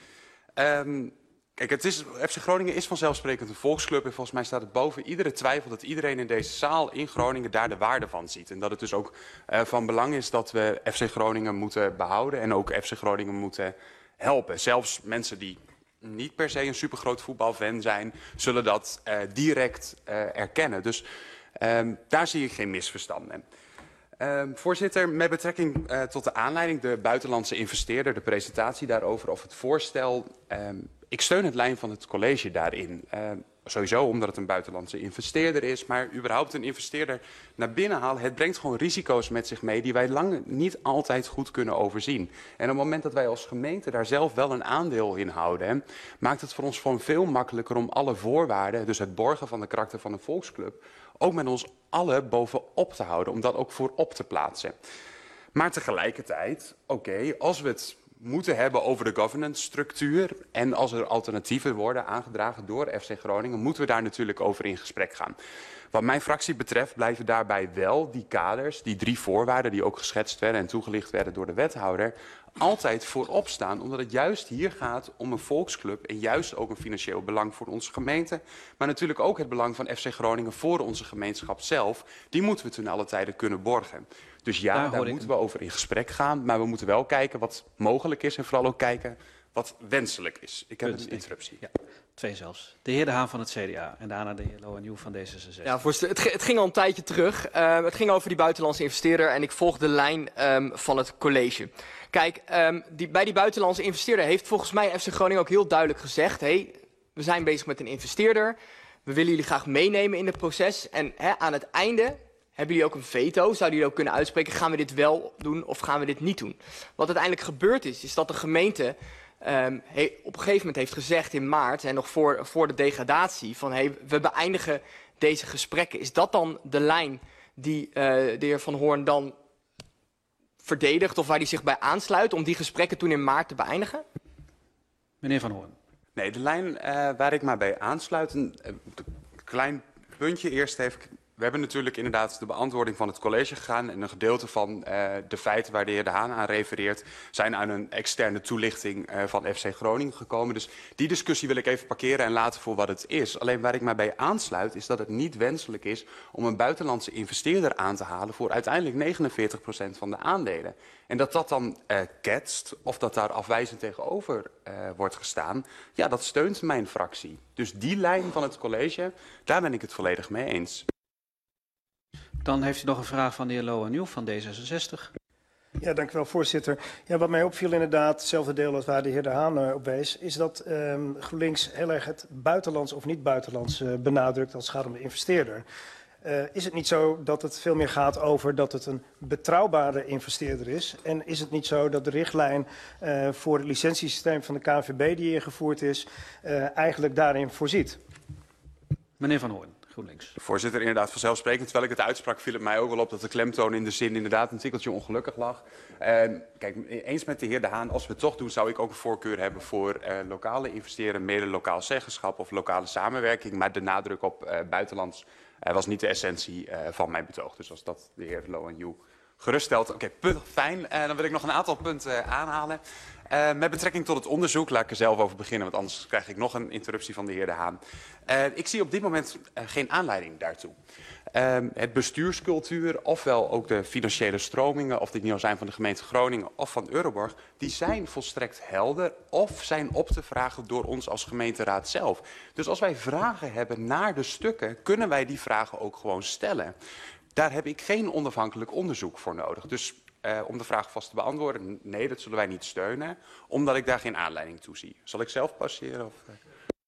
Um, Kijk, het is, F C Groningen is vanzelfsprekend een volksclub en volgens mij staat het boven iedere twijfel dat iedereen in deze zaal in Groningen daar de waarde van ziet. En dat het dus ook uh, van belang is dat we F C Groningen moeten behouden en ook F C Groningen moeten helpen. Zelfs mensen die niet per se een supergroot voetbalfan zijn, zullen dat uh, direct uh, erkennen. Dus um, daar zie ik geen misverstanden. Uh, voorzitter, met betrekking uh, tot de aanleiding, de buitenlandse investeerder, de presentatie daarover of het voorstel. Um, ik steun het lijn van het college daarin. Uh, sowieso omdat het een buitenlandse investeerder is, maar überhaupt een investeerder naar binnen halen. Het brengt gewoon risico's met zich mee die wij lang niet altijd goed kunnen overzien. En op het moment dat wij als gemeente daar zelf wel een aandeel in houden, hè, maakt het voor ons gewoon veel makkelijker om alle voorwaarden, dus het borgen van de karakter van een volksclub, ook met ons allen bovenop te houden, om dat ook voorop te plaatsen. Maar tegelijkertijd, oké, okay, als we het moeten hebben over de governance structuur en als er alternatieven worden aangedragen door F C Groningen, moeten we daar natuurlijk over in gesprek gaan. Wat mijn fractie betreft blijven daarbij wel die kaders, die drie voorwaarden die ook geschetst werden en toegelicht werden door de wethouder, altijd voorop staan, omdat het juist hier gaat om een volksclub en juist ook een financieel belang voor onze gemeente, maar natuurlijk ook het belang van F C Groningen voor onze gemeenschap zelf. Die moeten we ten alle tijde kunnen borgen. Dus ja, daar, daar moeten we over in gesprek gaan, maar we moeten wel kijken wat mogelijk is en vooral ook kijken wat wenselijk is. Ik heb een interruptie. Ja, twee zelfs. De heer De Haan van het C D A en daarna de heer Loanjou van D zesenzestig. Ja, voorzitter, het, het ging al een tijdje terug. Uh, het ging over die buitenlandse investeerder en ik volg de lijn um, van het college. Kijk, um, die, bij die buitenlandse investeerder heeft volgens mij F C Groningen ook heel duidelijk gezegd, hey, we zijn bezig met een investeerder, we willen jullie graag meenemen in het proces en hè, aan het einde hebben jullie ook een veto? Zouden jullie ook kunnen uitspreken, gaan we dit wel doen of gaan we dit niet doen? Wat uiteindelijk gebeurd is, is dat de gemeente um, he, op een gegeven moment heeft gezegd in maart en nog voor, voor de degradatie van hey, we beëindigen deze gesprekken. Is dat dan de lijn die uh, de heer Van Hoorn dan verdedigt of waar hij zich bij aansluit om die gesprekken toen in maart te beëindigen? Meneer Van Hoorn. Nee, de lijn uh, waar ik mij bij aansluit, een uh, klein puntje eerst even. We hebben natuurlijk inderdaad de beantwoording van het college gegaan en een gedeelte van uh, de feiten waar de heer De Haan aan refereert zijn uit een externe toelichting uh, van F C Groningen gekomen. Dus die discussie wil ik even parkeren en laten voor wat het is. Alleen waar ik mij bij aansluit is dat het niet wenselijk is om een buitenlandse investeerder aan te halen voor uiteindelijk negenenveertig procent van de aandelen. En dat dat dan uh, ketst of dat daar afwijzend tegenover uh, wordt gestaan, ja, dat steunt mijn fractie. Dus die lijn van het college, daar ben ik het volledig mee eens. Dan heeft u nog een vraag van de heer Loan Nieuw van D zesenzestig. Ja, dank u wel, voorzitter. Ja, wat mij opviel inderdaad, hetzelfde deel als waar de heer De Haan uh, op wees, is dat um, GroenLinks heel erg het buitenlands of niet buitenlands uh, benadrukt als het gaat om de investeerder. Uh, is het niet zo dat het veel meer gaat over dat het een betrouwbare investeerder is? En is het niet zo dat de richtlijn uh, voor het licentiesysteem van de K N V B die ingevoerd is, uh, eigenlijk daarin voorziet? Meneer Van Hoorn. GroenLinks. Voorzitter, inderdaad vanzelfsprekend. Terwijl ik het uitsprak viel het mij ook wel op dat de klemtoon in de zin inderdaad een tikkeltje ongelukkig lag. Uh, kijk, eens met de heer De Haan, als we het toch doen zou ik ook een voorkeur hebben voor uh, lokale investeren, mede lokaal zeggenschap of lokale samenwerking. Maar de nadruk op uh, buitenlands uh, was niet de essentie uh, van mijn betoog. Dus als dat de heer Loan Nieuw geruststelt. Oké, okay, fijn. Uh, dan wil ik nog een aantal punten uh, aanhalen. Uh, met betrekking tot het onderzoek, laat ik er zelf over beginnen, want anders krijg ik nog een interruptie van de heer De Haan. Uh, ik zie op dit moment uh, geen aanleiding daartoe. Uh, het bestuurscultuur, ofwel ook de financiële stromingen, of die nou zijn van de gemeente Groningen of van Euroborg, die zijn volstrekt helder of zijn op te vragen door ons als gemeenteraad zelf. Dus als wij vragen hebben naar de stukken, kunnen wij die vragen ook gewoon stellen. Daar heb ik geen onafhankelijk onderzoek voor nodig. Dus uh, om de vraag vast te beantwoorden, nee, dat zullen wij niet steunen, omdat ik daar geen aanleiding toe zie. Zal ik zelf passeren? Of, uh...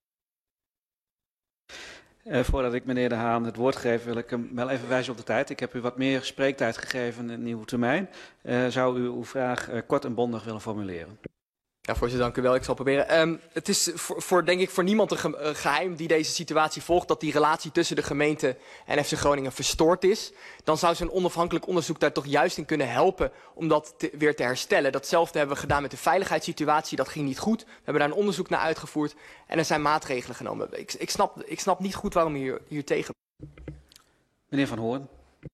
Uh, voordat ik meneer De Haan het woord geef, wil ik hem wel even wijzen op de tijd. Ik heb u wat meer spreektijd gegeven in een nieuwe termijn. Uh, zou u uw vraag uh, kort en bondig willen formuleren? Ja, voorzitter, dank u wel. Ik zal proberen. Um, het is voor, voor, denk ik, voor niemand een ge uh, geheim die deze situatie volgt, dat die relatie tussen de gemeente en F C Groningen verstoord is. Dan zou zo'n onafhankelijk onderzoek daar toch juist in kunnen helpen om dat te, weer te herstellen. Datzelfde hebben we gedaan met de veiligheidssituatie. Dat ging niet goed. We hebben daar een onderzoek naar uitgevoerd en er zijn maatregelen genomen. Ik, ik, snap, ik snap niet goed waarom u hier, hier tegen. Meneer Van Hoorn.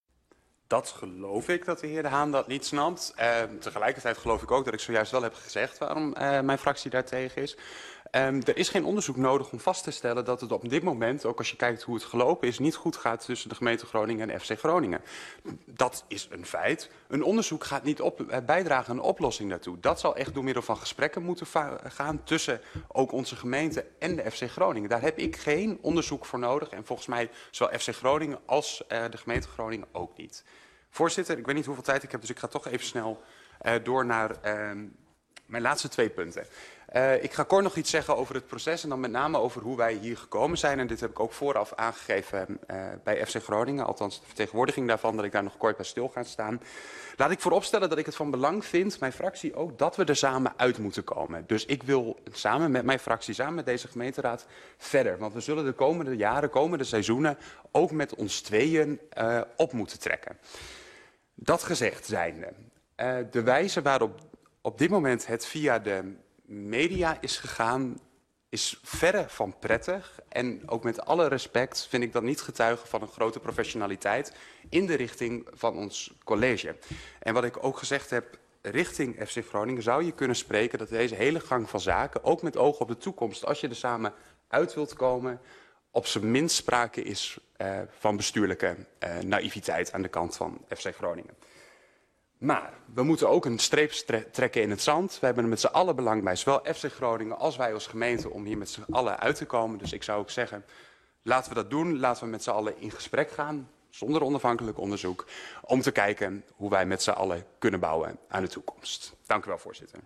Dat geloof ik, dat de heer De Haan dat niet snapt. Uh, tegelijkertijd geloof ik ook dat ik zojuist wel heb gezegd waarom uh, mijn fractie daartegen is. Um, er is geen onderzoek nodig om vast te stellen dat het op dit moment, ook als je kijkt hoe het gelopen is, niet goed gaat tussen de gemeente Groningen en F C Groningen. Dat is een feit. Een onderzoek gaat niet op, uh, bijdragen aan een oplossing daartoe. Dat zal echt door middel van gesprekken moeten gaan tussen ook onze gemeente en de F C Groningen. Daar heb ik geen onderzoek voor nodig en volgens mij zowel F C Groningen als uh, de gemeente Groningen ook niet. Voorzitter, ik weet niet hoeveel tijd ik heb, dus ik ga toch even snel uh, door naar uh, mijn laatste twee punten. Uh, ik ga kort nog iets zeggen over het proces en dan met name over hoe wij hier gekomen zijn. En dit heb ik ook vooraf aangegeven uh, bij F C Groningen, althans de vertegenwoordiging daarvan, dat ik daar nog kort bij stil ga staan. Laat ik vooropstellen dat ik het van belang vind, mijn fractie ook, dat we er samen uit moeten komen. Dus ik wil samen met mijn fractie, samen met deze gemeenteraad, verder. Want we zullen de komende jaren, komende seizoenen ook met ons tweeën uh, op moeten trekken. Dat gezegd zijnde, uh, de wijze waarop op dit moment het via de media is gegaan, is verre van prettig. En ook met alle respect vind ik dat niet getuigen van een grote professionaliteit in de richting van ons college. En wat ik ook gezegd heb richting F C Groningen, zou je kunnen spreken dat deze hele gang van zaken, ook met oog op de toekomst, als je er samen uit wilt komen, op zijn minst sprake is uh, van bestuurlijke uh, naïviteit aan de kant van F C Groningen. Maar we moeten ook een streep trekken in het zand. We hebben er met z'n allen belang bij, zowel F C Groningen als wij als gemeente, om hier met z'n allen uit te komen. Dus ik zou ook zeggen, laten we dat doen. Laten we met z'n allen in gesprek gaan, zonder onafhankelijk onderzoek, om te kijken hoe wij met z'n allen kunnen bouwen aan de toekomst. Dank u wel, voorzitter.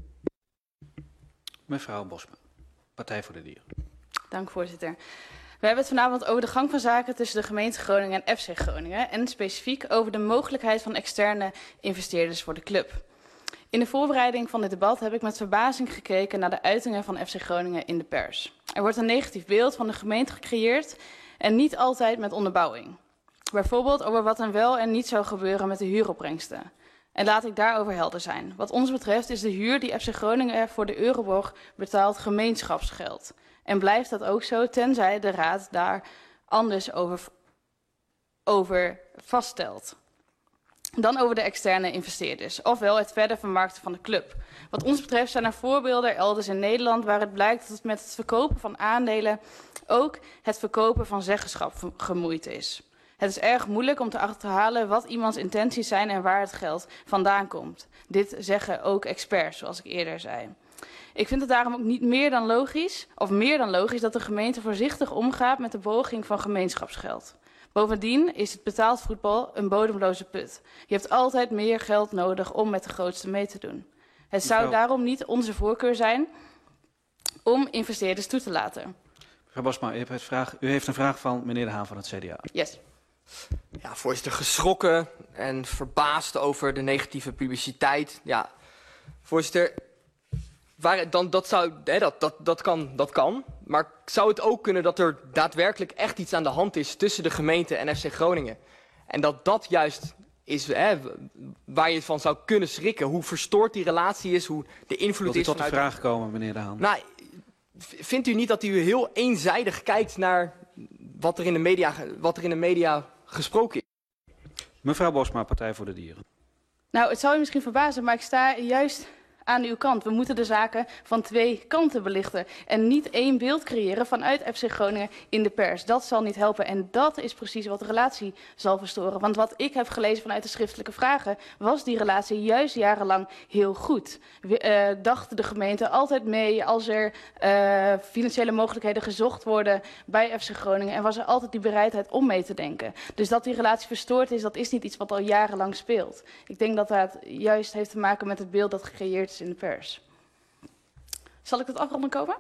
Mevrouw Bosma, Partij voor de Dieren. Dank, voorzitter. We hebben het vanavond over de gang van zaken tussen de gemeente Groningen en F C Groningen en specifiek over de mogelijkheid van externe investeerders voor de club. In de voorbereiding van dit debat heb ik met verbazing gekeken naar de uitingen van F C Groningen in de pers. Er wordt een negatief beeld van de gemeente gecreëerd en niet altijd met onderbouwing. Bijvoorbeeld over wat er wel en niet zou gebeuren met de huuropbrengsten. En laat ik daarover helder zijn. Wat ons betreft is de huur die F C Groningen voor de Euroborg betaalt gemeenschapsgeld. En blijft dat ook zo, tenzij de raad daar anders over, over vaststelt. Dan over de externe investeerders, ofwel het verder vermarkten van de club. Wat ons betreft zijn er voorbeelden elders in Nederland waar het blijkt dat met het verkopen van aandelen ook het verkopen van zeggenschap gemoeid is. Het is erg moeilijk om te achterhalen wat iemands intenties zijn en waar het geld vandaan komt. Dit zeggen ook experts, zoals ik eerder zei. Ik vind het daarom ook niet meer dan logisch, of meer dan logisch, dat de gemeente voorzichtig omgaat met de borging van gemeenschapsgeld. Bovendien is het betaald voetbal een bodemloze put. Je hebt altijd meer geld nodig om met de grootste mee te doen. Het zou daarom niet onze voorkeur zijn om investeerders toe te laten. Mevrouw Bosma, u heeft, een vraag, u heeft een vraag van meneer De Haan van het C D A. Yes. Ja, voorzitter, geschrokken en verbaasd over de negatieve publiciteit. Ja, voorzitter, waar, dan, dat, zou, hè, dat, dat, dat, kan, dat kan. Maar zou het ook kunnen dat er daadwerkelijk echt iets aan de hand is tussen de gemeente en F C Groningen? En dat dat juist is hè, waar je van zou kunnen schrikken. Hoe verstoord die relatie is, hoe de invloed Wilt u is tot de vanuit... vraag komen, meneer De Haan? Nou, vindt u niet dat u heel eenzijdig kijkt naar wat er in de media, wat er in de media gesproken is? Mevrouw Bosma, Partij voor de Dieren. Nou, het zal u misschien verbazen, maar ik sta juist aan uw kant. We moeten de zaken van twee kanten belichten en niet één beeld creëren vanuit F C Groningen in de pers. Dat zal niet helpen en dat is precies wat de relatie zal verstoren. Want wat ik heb gelezen vanuit de schriftelijke vragen was die relatie juist jarenlang heel goed. We, uh, dacht de gemeente altijd mee als er uh, financiële mogelijkheden gezocht worden bij F C Groningen en was er altijd die bereidheid om mee te denken. Dus dat die relatie verstoord is, dat is niet iets wat al jarenlang speelt. Ik denk dat dat juist heeft te maken met het beeld dat gecreëerd is in de pers. Zal ik dat afronden komen?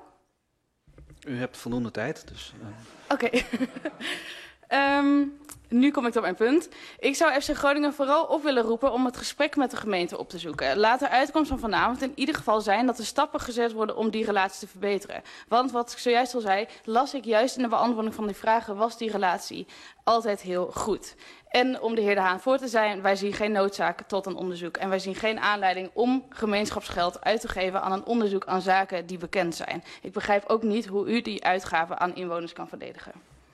U hebt voldoende tijd, dus... Uh... Oké. Okay. um, nu kom ik tot mijn punt. Ik zou F C Groningen vooral op willen roepen om het gesprek met de gemeente op te zoeken. Laat de uitkomst van vanavond in ieder geval zijn dat er stappen gezet worden om die relatie te verbeteren. Want wat ik zojuist al zei, las ik juist in de beantwoording van die vragen, was die relatie altijd heel goed. En om de heer De Haan voor te zijn, wij zien geen noodzaak tot een onderzoek. En wij zien geen aanleiding om gemeenschapsgeld uit te geven aan een onderzoek aan zaken die bekend zijn. Ik begrijp ook niet hoe u die uitgaven aan inwoners kan verdedigen.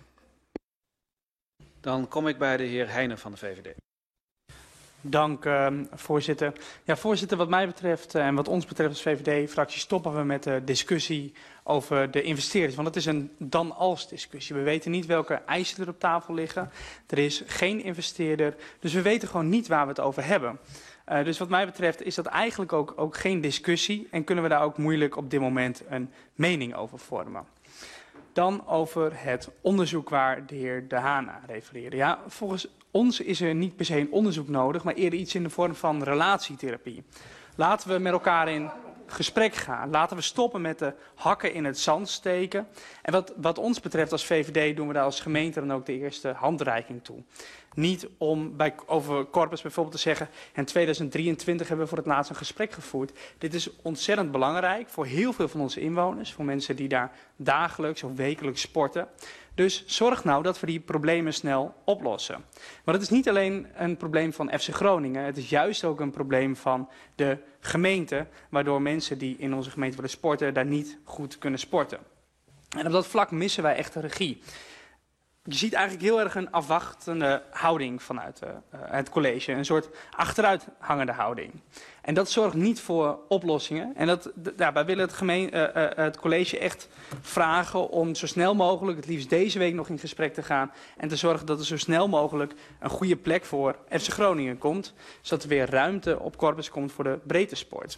Dan kom ik bij de heer Heijnen van de V V D. Dank, uh, voorzitter. Ja, voorzitter, wat mij betreft uh, en wat ons betreft als V V D-fractie stoppen we met de discussie over de investeerders. Want het is een dan-als discussie. We weten niet welke eisen er op tafel liggen. Er is geen investeerder, dus we weten gewoon niet waar we het over hebben. Uh, dus wat mij betreft is dat eigenlijk ook, ook geen discussie en kunnen we daar ook moeilijk op dit moment een mening over vormen. Dan over het onderzoek waar de heer De Haan aan refereerde. Ja, volgens ons is er niet per se een onderzoek nodig, maar eerder iets in de vorm van relatietherapie. Laten we met elkaar in gesprek gaan. Laten we stoppen met de hakken in het zand steken. En wat, wat ons betreft als V V D doen we daar als gemeente dan ook de eerste handreiking toe. Niet om bij, over Corpus bijvoorbeeld te zeggen, in tweeduizend drieëntwintig hebben we voor het laatst een gesprek gevoerd. Dit is ontzettend belangrijk voor heel veel van onze inwoners, voor mensen die daar dagelijks of wekelijks sporten. Dus zorg nou dat we die problemen snel oplossen. Maar het is niet alleen een probleem van F C Groningen, het is juist ook een probleem van de gemeente, waardoor mensen die in onze gemeente willen sporten, daar niet goed kunnen sporten. En op dat vlak missen wij echt de regie. Je ziet eigenlijk heel erg een afwachtende houding vanuit uh, het college. Een soort achteruithangende houding. En dat zorgt niet voor oplossingen. En dat, ja, wij willen het, gemeen, uh, uh, het college echt vragen om zo snel mogelijk, het liefst deze week nog in gesprek te gaan. En te zorgen dat er zo snel mogelijk een goede plek voor F C Groningen komt. Zodat er weer ruimte op Corpus komt voor de breedte sport.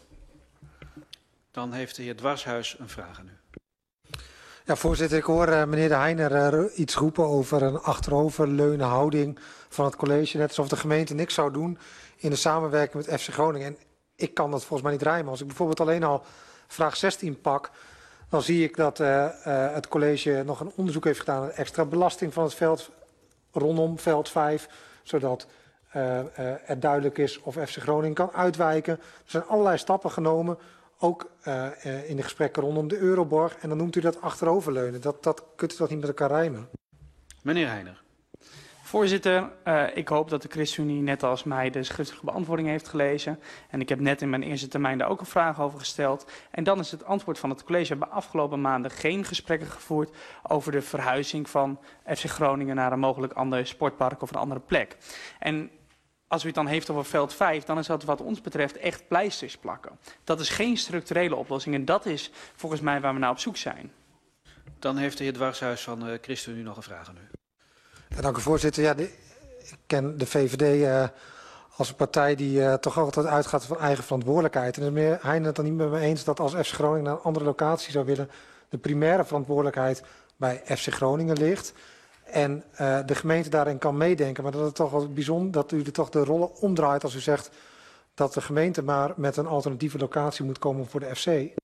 Dan heeft de heer Dwarshuis een vraag aan u. Ja, voorzitter, ik hoor uh, meneer De Heijner uh, iets roepen over een achteroverleunen houding van het college. Net alsof de gemeente niks zou doen in de samenwerking met F C Groningen. En ik kan dat volgens mij niet rijmen. Als ik bijvoorbeeld alleen al vraag zestien pak, dan zie ik dat uh, uh, het college nog een onderzoek heeft gedaan naar extra belasting van het veld rondom veld vijf. Zodat uh, uh, er duidelijk is of F C Groningen kan uitwijken. Er zijn allerlei stappen genomen, ook uh, uh, in de gesprekken rondom de Euroborg. En dan noemt u dat achteroverleunen. Dat, dat kunt u toch niet met elkaar rijmen? Meneer Heijner. Voorzitter, uh, ik hoop dat de ChristenUnie net als mij de schriftelijke beantwoording heeft gelezen. En ik heb net in mijn eerste termijn daar ook een vraag over gesteld. En dan is het antwoord van het college. We hebben afgelopen maanden geen gesprekken gevoerd over de verhuizing van F C Groningen naar een mogelijk ander sportpark of een andere plek. En als u het dan heeft over veld vijf, dan is dat wat ons betreft echt pleisters plakken. Dat is geen structurele oplossing en dat is volgens mij waar we naar op zoek zijn. Dan heeft de heer Dwarshuis van de ChristenUnie nog een vraag aan u. Ja, dank u voorzitter. Ja, de, ik ken de V V D uh, als een partij die uh, toch altijd uitgaat van eigen verantwoordelijkheid. En is meneer Heijnen het dan niet met me eens dat als F C Groningen naar een andere locatie zou willen, de primaire verantwoordelijkheid bij F C Groningen ligt. En uh, de gemeente daarin kan meedenken. Maar dat het toch wel bijzonder dat u er toch de rollen omdraait als u zegt dat de gemeente maar met een alternatieve locatie moet komen voor de F C.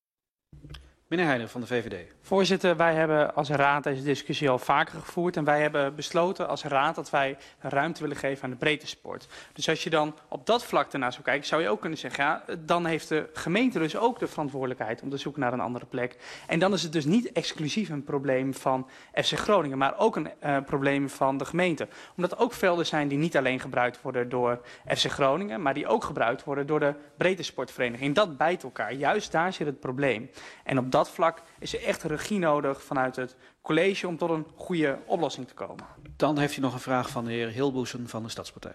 Meneer Heijner van de V V D. Voorzitter, wij hebben als raad deze discussie al vaker gevoerd. En wij hebben besloten als raad dat wij ruimte willen geven aan de breedte sport. Dus als je dan op dat vlak ernaar zou kijken, zou je ook kunnen zeggen, ja, dan heeft de gemeente dus ook de verantwoordelijkheid om te zoeken naar een andere plek. En dan is het dus niet exclusief een probleem van F C Groningen, maar ook een uh, probleem van de gemeente. Omdat er ook velden zijn die niet alleen gebruikt worden door F C Groningen, maar die ook gebruikt worden door de breedte sportvereniging. Dat bijt elkaar. Juist daar zit het probleem. En op dat vlak is er echt regie nodig vanuit het college om tot een goede oplossing te komen. Dan heeft u nog een vraag van de heer Hilboesen van de Stadspartij.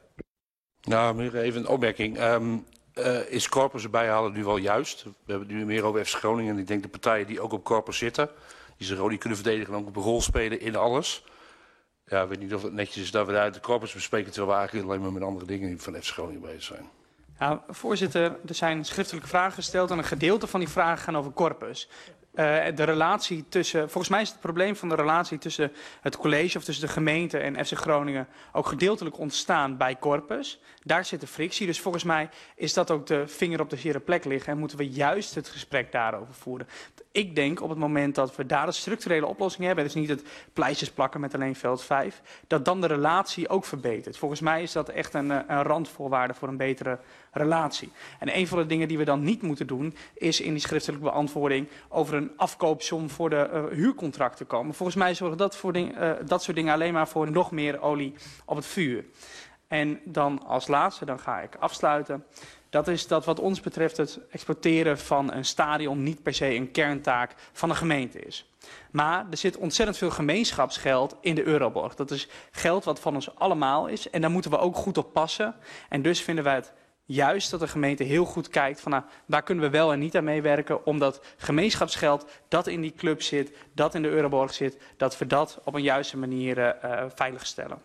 Nou, meneer, even een opmerking. Um, uh, is Corpus erbij halen nu wel juist? We hebben het nu meer over F C Groningen. En ik denk de partijen die ook op Corpus zitten, die zich ook niet kunnen verdedigen en ook een rol spelen in alles. Ja, ik weet niet of het netjes is dat we daar de Corpus bespreken, terwijl we eigenlijk alleen maar met andere dingen van F C Groningen bezig zijn. Ja, voorzitter, er zijn schriftelijke vragen gesteld en een gedeelte van die vragen gaan over Corpus. Uh, de relatie tussen, volgens mij is het probleem van de relatie tussen het college of tussen de gemeente en F C Groningen ook gedeeltelijk ontstaan bij Corpus. Daar zit de frictie, dus volgens mij is dat ook de vinger op de zere plek liggen en moeten we juist het gesprek daarover voeren. Ik denk op het moment dat we daar een structurele oplossing hebben, dus niet het pleisters plakken met alleen veld vijf, dat dan de relatie ook verbetert. Volgens mij is dat echt een, een randvoorwaarde voor een betere relatie. En een van de dingen die we dan niet moeten doen, is in die schriftelijke beantwoording over een afkoopsom voor de uh, huurcontracten komen. Volgens mij zorgt dat, voor ding, uh, dat soort dingen alleen maar voor nog meer olie op het vuur. En dan als laatste, dan ga ik afsluiten. Dat is dat wat ons betreft het exporteren van een stadion niet per se een kerntaak van de gemeente is. Maar er zit ontzettend veel gemeenschapsgeld in de Euroborg. Dat is geld wat van ons allemaal is en daar moeten we ook goed op passen. En dus vinden wij het juist dat de gemeente heel goed kijkt van nou, waar kunnen we wel en niet aan meewerken om dat gemeenschapsgeld dat in die club zit, dat in de Euroborg zit, dat we dat op een juiste manier uh, veiligstellen.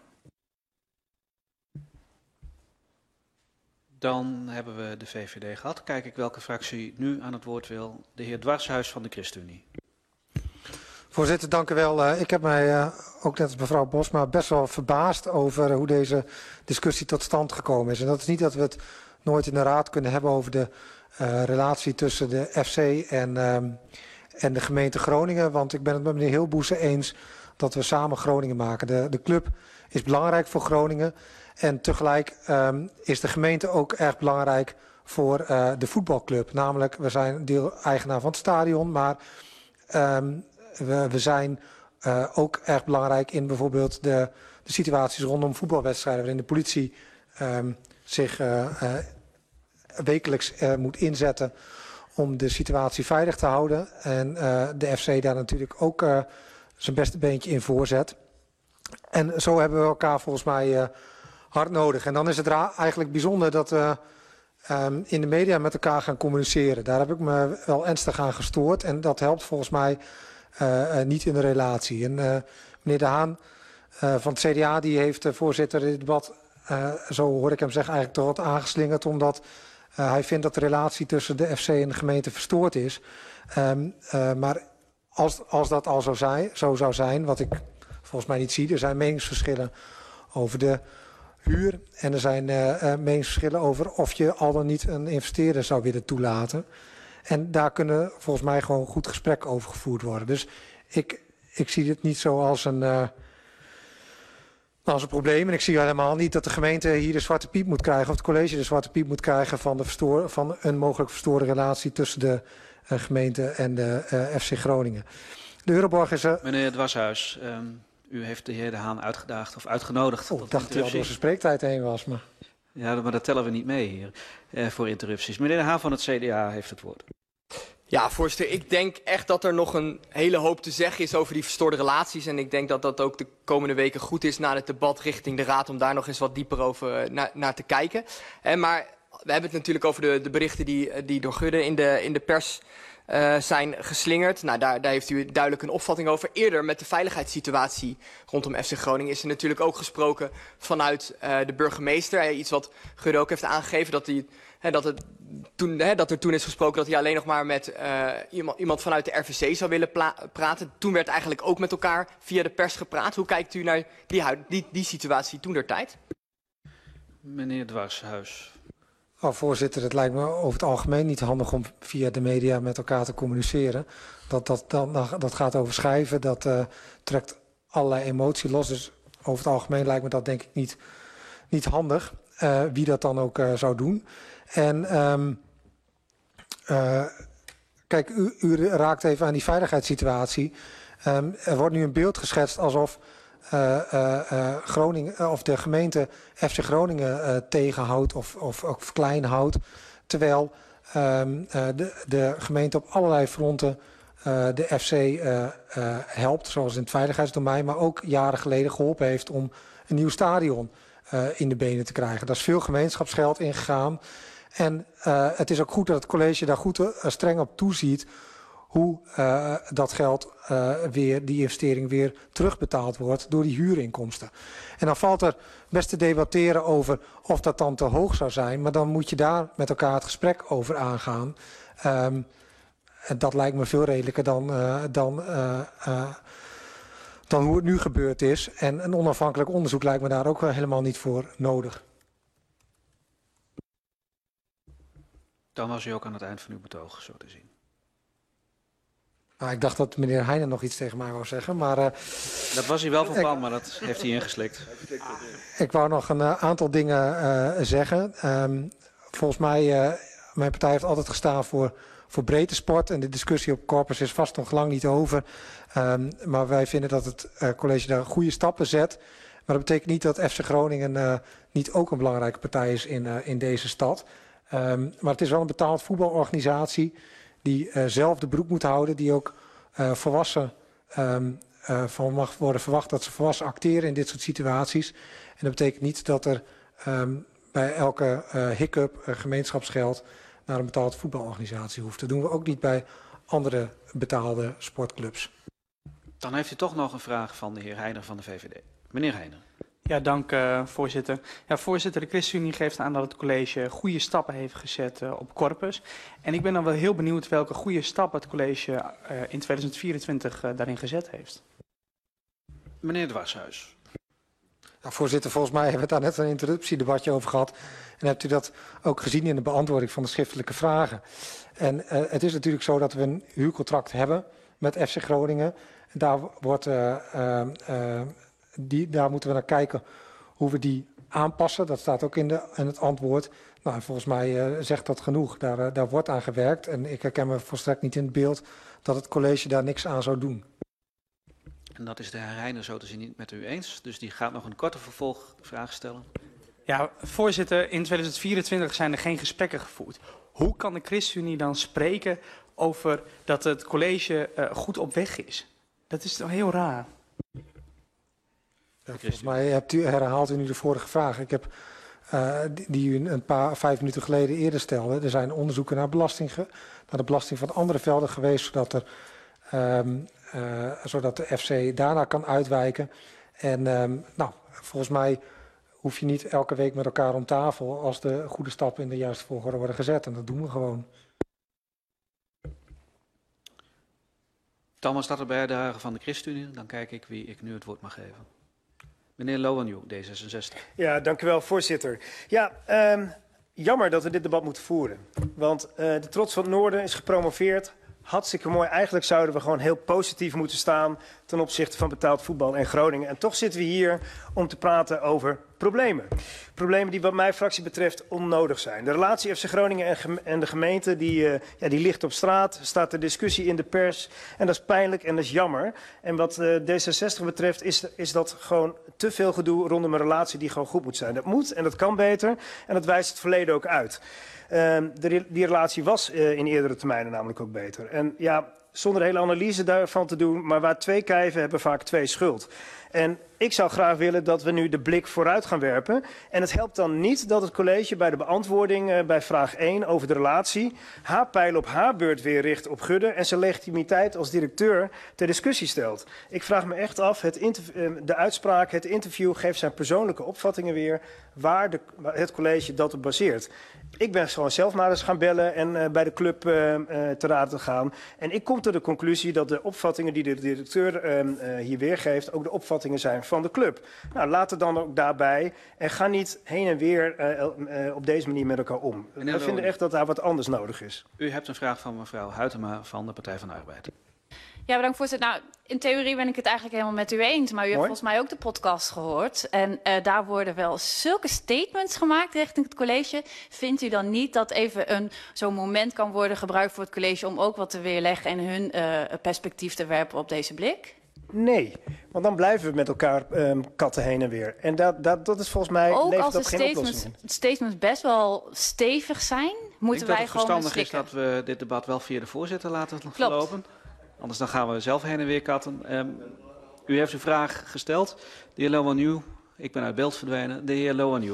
Dan hebben we de V V D gehad. Kijk ik welke fractie nu aan het woord wil. De heer Dwarshuis van de ChristenUnie. Voorzitter, dank u wel. Uh, ik heb mij, uh, ook net als mevrouw Bosma, best wel verbaasd over uh, hoe deze discussie tot stand gekomen is. En dat is niet dat we het nooit in de raad kunnen hebben over de uh, relatie tussen de F C en, um, en de gemeente Groningen. Want ik ben het met meneer Hilboesen eens dat we samen Groningen maken. De, de club is belangrijk voor Groningen. En tegelijk um, is de gemeente ook erg belangrijk voor uh, de voetbalclub. Namelijk, we zijn deel-eigenaar van het stadion, maar um, we, we zijn uh, ook erg belangrijk in bijvoorbeeld de, de situaties rondom voetbalwedstrijden, waarin de politie um, zich uh, uh, wekelijks uh, moet inzetten om de situatie veilig te houden. En uh, de F C daar natuurlijk ook uh, zijn beste beentje in voorzet. En zo hebben we elkaar volgens mij uh, hard nodig. En dan is het eigenlijk bijzonder dat we um, in de media met elkaar gaan communiceren. Daar heb ik me wel ernstig aan gestoord. En dat helpt volgens mij uh, uh, niet in de relatie. En uh, meneer De Haan uh, van het C D A die heeft uh, voorzitter dit debat, uh, zo hoor ik hem zeggen, eigenlijk toch wat aangeslingerd. Omdat uh, hij vindt dat de relatie tussen de F C en de gemeente verstoord is. Um, uh, maar als, als dat al zo, zijn, zo zou zijn, wat ik volgens mij niet zie. Er zijn meningsverschillen over de huur. En er zijn uh, uh, meningsverschillen over of je al dan niet een investeerder zou willen toelaten. En daar kunnen volgens mij gewoon goed gesprekken over gevoerd worden. Dus ik, ik zie dit niet zo als een, uh, Nou, dat is een probleem en ik zie helemaal niet dat de gemeente hier de zwarte piep moet krijgen of het college de zwarte piep moet krijgen van, de verstoor, van een mogelijk verstoorde relatie tussen de uh, gemeente en de uh, F C Groningen. De Euroborg is er... Meneer Dwarshuis, um, u heeft de heer De Haan uitgedaagd of uitgenodigd. Oh, ik dacht dat hij al door zijn spreektijd heen was. Maar... Ja, maar dat tellen we niet mee hier uh, voor interrupties. Meneer De Haan van het C D A heeft het woord. Ja, voorzitter, ik denk echt dat er nog een hele hoop te zeggen is over die verstoorde relaties. En ik denk dat dat ook de komende weken goed is na het debat richting de Raad om daar nog eens wat dieper over na, naar te kijken. En maar we hebben het natuurlijk over de, de berichten die, die door Gudde in de, in de pers uh, zijn geslingerd. Nou, daar, daar heeft u duidelijk een opvatting over. Eerder met de veiligheidssituatie rondom F C Groningen is er natuurlijk ook gesproken vanuit uh, de burgemeester. Iets wat Gudde ook heeft aangegeven, dat hij... He, dat, het toen, he, dat er toen is gesproken dat hij alleen nog maar met uh, iemand, iemand vanuit de R V C zou willen praten. Toen werd eigenlijk ook met elkaar via de pers gepraat. Hoe kijkt u naar die, die, die situatie toen der tijd? Meneer Dwarshuis. Oh, voorzitter, het lijkt me over het algemeen niet handig om via de media met elkaar te communiceren. Dat, dat, dat, dat gaat over schrijven, dat uh, trekt allerlei emotie los. Dus over het algemeen lijkt me dat denk ik niet, niet handig, uh, wie dat dan ook uh, zou doen. En um, uh, kijk, u, u raakt even aan die veiligheidssituatie. Um, er wordt nu een beeld geschetst alsof uh, uh, uh, Groningen, of de gemeente F C Groningen uh, tegenhoudt of, of, of klein houdt. Terwijl um, uh, de, de gemeente op allerlei fronten uh, de F C uh, uh, helpt, zoals in het veiligheidsdomein, maar ook jaren geleden geholpen heeft om een nieuw stadion uh, in de benen te krijgen. Daar is veel gemeenschapsgeld in gegaan. En uh, het is ook goed dat het college daar goed uh, streng op toeziet hoe uh, dat geld uh, weer, die investering weer terugbetaald wordt door die huurinkomsten. En dan valt er best te debatteren over of dat dan te hoog zou zijn, maar dan moet je daar met elkaar het gesprek over aangaan. Um, en dat lijkt me veel redelijker dan, uh, dan, uh, uh, dan hoe het nu gebeurd is. En een onafhankelijk onderzoek lijkt me daar ook helemaal niet voor nodig. Dan was u ook aan het eind van uw betoog, zo te zien. Nou, ik dacht dat meneer Heijnen nog iets tegen mij wou zeggen, maar... Uh, dat was hij wel van plan, maar dat heeft hij ingeslikt. Ik wou nog een uh, aantal dingen uh, zeggen. Um, volgens mij, uh, mijn partij heeft altijd gestaan voor, voor breedte sport. En de discussie op Corpus is vast nog lang niet over. Um, maar wij vinden dat het uh, college daar goede stappen zet. Maar dat betekent niet dat F C Groningen uh, niet ook een belangrijke partij is in, uh, in deze stad. Um, maar het is wel een betaald voetbalorganisatie die uh, zelf de broek moet houden, die ook uh, volwassen um, uh, van mag worden verwacht dat ze volwassen acteren in dit soort situaties. En dat betekent niet dat er um, bij elke uh, hiccup uh, gemeenschapsgeld naar een betaald voetbalorganisatie hoeft. Dat doen we ook niet bij andere betaalde sportclubs. Dan heeft u toch nog een vraag van de heer Heijner van de V V D. Meneer Heijner. Ja, dank uh, voorzitter. Ja, voorzitter, de ChristenUnie geeft aan dat het college goede stappen heeft gezet uh, op Corpus. En ik ben dan wel heel benieuwd welke goede stappen het college uh, in tweeduizend vierentwintig uh, daarin gezet heeft. Meneer Dwarshuis. Ja, voorzitter, volgens mij hebben we daar net een interruptiedebatje over gehad. En hebt u dat ook gezien in de beantwoording van de schriftelijke vragen. En uh, het is natuurlijk zo dat we een huurcontract hebben met F C Groningen. En daar wordt... Uh, uh, uh, Die, daar moeten we naar kijken hoe we die aanpassen. Dat staat ook in, de, in het antwoord. Nou, en volgens mij uh, zegt dat genoeg. Daar, uh, daar wordt aan gewerkt. En ik herken me volstrekt niet in het beeld dat het college daar niks aan zou doen. En dat is de heer Heijner zo te zien niet met u eens. Dus die gaat nog een korte vervolgvraag stellen. Ja, voorzitter, in tweeduizend vierentwintig zijn er geen gesprekken gevoerd. Hoe kan de ChristenUnie dan spreken over dat het college uh, goed op weg is? Dat is toch heel raar. Ja, volgens mij hebt u, herhaalt u nu de vorige vraag. Ik heb, uh, die, die u een paar, vijf minuten geleden eerder stelde. Er zijn onderzoeken naar, belasting ge, naar de belasting van andere velden geweest, zodat, er, um, uh, zodat de F C daarna kan uitwijken. En um, nou, volgens mij hoef je niet elke week met elkaar om tafel als de goede stappen in de juiste volgorde worden gezet. En dat doen we gewoon. Dan was dat de bijdrage van de ChristenUnie. Dan kijk ik wie ik nu het woord mag geven. Meneer Lowenjoe, D zesenzestig. Ja, dank u wel, voorzitter. Ja, um, jammer dat we dit debat moeten voeren. Want uh, de trots van het Noorden is gepromoveerd, Hartstikke mooi. Eigenlijk zouden we gewoon heel positief moeten staan ten opzichte van betaald voetbal en Groningen. En toch zitten we hier om te praten over problemen. Problemen die wat mijn fractie betreft onnodig zijn. De relatie F C Groningen en, gem en de gemeente die, uh, ja, die ligt op straat, staat de discussie in de pers. En dat is pijnlijk en dat is jammer. En wat uh, D zesenzestig betreft is, is dat gewoon te veel gedoe rondom een relatie die gewoon goed moet zijn. Dat moet en dat kan beter en dat wijst het verleden ook uit. Uh, de, die relatie was uh, in eerdere termijnen namelijk ook beter. En ja, zonder hele analyse daarvan te doen, maar waar twee kijven hebben vaak twee schuld. En ik zou graag willen dat we nu de blik vooruit gaan werpen. En het helpt dan niet dat het college bij de beantwoording uh, bij vraag één over de relatie haar pijl op haar beurt weer richt op Gudde en zijn legitimiteit als directeur ter discussie stelt. Ik vraag me echt af, het uh, de uitspraak, het interview geeft zijn persoonlijke opvattingen weer waar de, het college dat op baseert. Ik ben gewoon zelf maar eens gaan bellen en uh, bij de club uh, uh, te raad te gaan. En ik kom tot de conclusie dat de opvattingen die de directeur uh, uh, hier weergeeft ook de opvattingen zijn van de club. Nou, laat het dan ook daarbij en ga niet heen en weer uh, uh, op deze manier met elkaar om. We vinden echt dat daar wat anders nodig is. U hebt een vraag van mevrouw Huytema van de Partij van de Arbeid. Ja, bedankt voorzitter. Nou, in theorie ben ik het eigenlijk helemaal met u eens. Maar u heeft volgens mij ook de podcast gehoord. En uh, daar worden wel zulke statements gemaakt richting het college. Vindt u dan niet dat even een zo'n moment kan worden gebruikt voor het college om ook wat te weerleggen en hun uh, perspectief te werpen op deze blik? Nee, want dan blijven we met elkaar um, katten heen en weer. En dat, dat, dat is volgens mij ook levert als de dat geen statements, oplossing in. statements best wel stevig zijn, moeten wij gewoon Ik denk dat het verstandig is dat we dit debat wel via de voorzitter laten Klopt. verlopen. Anders dan gaan we zelf heen en weer katten. Um, u heeft uw vraag gesteld. De heer Loanieu, ik ben uit beeld verdwenen. De heer Loanieu.